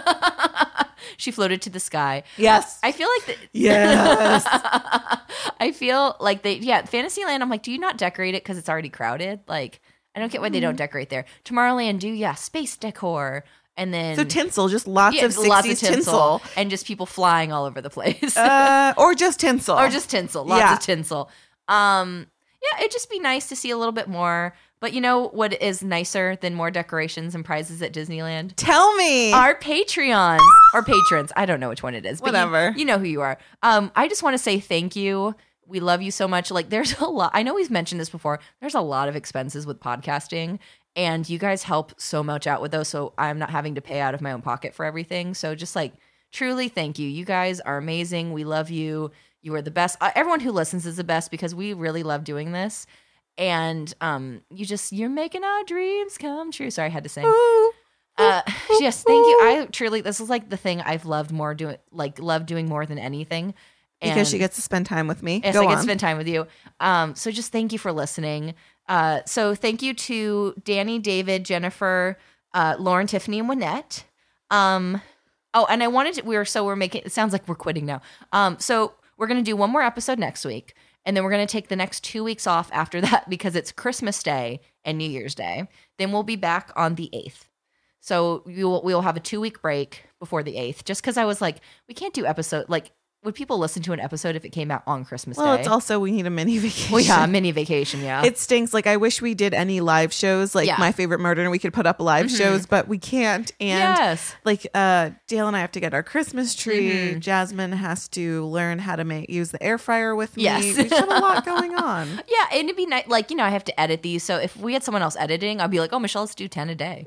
She floated to the sky. Yes. I feel like the- Yes. I feel like they, yeah, Fantasyland. I'm like, do you not decorate it because it's already crowded? Like, I don't get why they don't decorate there. Tomorrowland, do yeah, space decor, and then So tinsel, just lots yeah, of sixties lots of tinsel, tinsel, and just people flying all over the place, uh, or just tinsel, or just tinsel, lots Yeah. of tinsel. Um, yeah, it'd just be nice to see a little bit more. But you know what is nicer than more decorations and prizes at Disneyland? Tell me. Our Patreon or patrons. I don't know which one it is. But you- Whatever. You, know who you are. Um, I just want to say thank you. We love you so much. Like, there's a lot. I know we've mentioned this before. There's a lot of expenses with podcasting, and you guys help so much out with those. So I'm not having to pay out of my own pocket for everything. So just like, truly, thank you. You guys are amazing. We love you. You are the best. Uh, everyone who listens is the best because we really love doing this. and um, you just you're making our dreams come true. Sorry, I had to sing. Ooh. Uh, yes, thank you. I truly, this is like the thing I've loved more doing, like love doing more than anything. And Because she gets to spend time with me. yes, Go I get on. to spend time with you. Um, so just thank you for listening. Uh, so thank you to Danny, David, Jennifer, uh, Lauren, Tiffany, and Wynette. Um, oh, and I wanted to, we were, so we're making, it sounds like we're quitting now. Um, so we're going to do one more episode next week. And then we're going to take the next two weeks off after that because it's Christmas Day and New Year's Day. Then we'll be back on the eighth. So we will, we will have a two week break before the eighth, just because I was like, we can't do episode, like, would people listen to an episode if it came out on Christmas Well, Day? it's also, we need a mini vacation. Well, yeah, a mini vacation, yeah. It stinks. Like, I wish we did any live shows, like Yeah. My Favorite Murder, and we could put up live Mhm. shows, but we can't. And yes. like, uh, Dale and I have to get our Christmas tree. Mhm. Jasmine has to learn how to make use the air fryer with me. Yes. We just have a lot going on. Yeah, and it'd be nice. Like, you know, I have to edit these. So if we had someone else editing, I'd be like, oh, Michelle, let's do ten a day.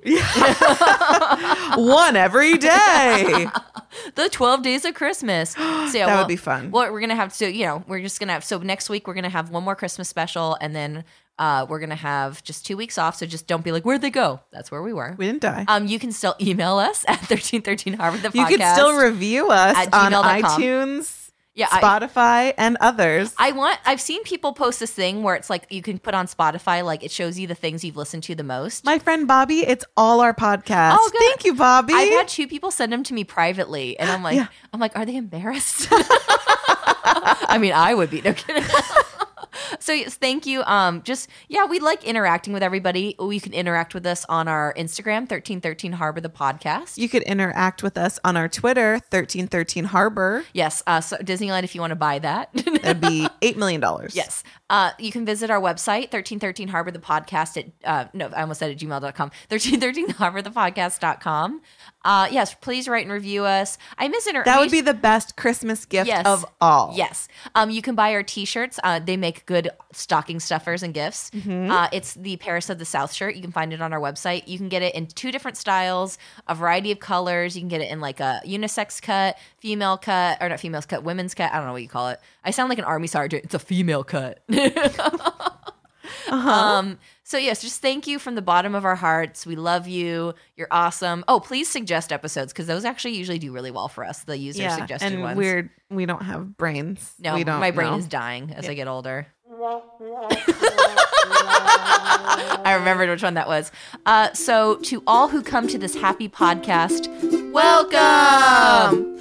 One every day. The twelve days of Christmas. So yeah, That well, would be fun. Well, we're going to have to, you know, we're just going to have, so next week we're going to have one more Christmas special and then uh, we're going to have just two weeks off. So just don't be like, where'd they go? That's where we were. We didn't die. Um, you can still email us at thirteen thirteen Harvard the You podcast. can still review us at on gmail dot com. iTunes, Yeah, I- Spotify, and others. I want, I've seen people post this thing where it's like you can put on Spotify, like it shows you the things you've listened to the most. My friend Bobby, it's all our podcasts. Oh, good. Thank you, Bobby. I've had two people send them to me privately, and I'm like, Yeah. I'm like, are they embarrassed? I mean, I would be. No kidding. So yes, thank you. Um, just yeah, we like interacting with everybody. You can interact with us on our Instagram, thirteen thirteen Harbor the podcast. You could interact with us on our Twitter, thirteen thirteen Harbor. Yes, uh, so Disneyland, if you want to buy that. That'd be eight million dollars. Yes. Uh, you can visit our website, thirteen thirteen Harbor the podcast at, uh, no, I almost said at gmail dot com, thirteen thirteen Harbor the podcast dot com. Uh, yes, please write and review us. I miss inter- That would be the best Christmas gift Yes. of all. Yes. Um, you can buy our t-shirts. Uh, they make good stocking stuffers and gifts. Mm-hmm. Uh, it's the Paris of the South shirt. You can find it on our website. You can get it in two different styles, a variety of colors. You can get it in like a unisex cut, female cut, or not female cut, women's cut. I don't know what you call it. I sound like an army sergeant. It's a female cut. Uh-huh. Um, so yes, just thank you from the bottom of our hearts. We love you. You're awesome. Oh, please suggest episodes because those actually usually do really well for us. The user yeah. suggested and ones. we're we don't have brains. No, we don't my brain know. is dying as I get older. I remembered which one that was. Uh, so to all who come to this happy podcast, welcome.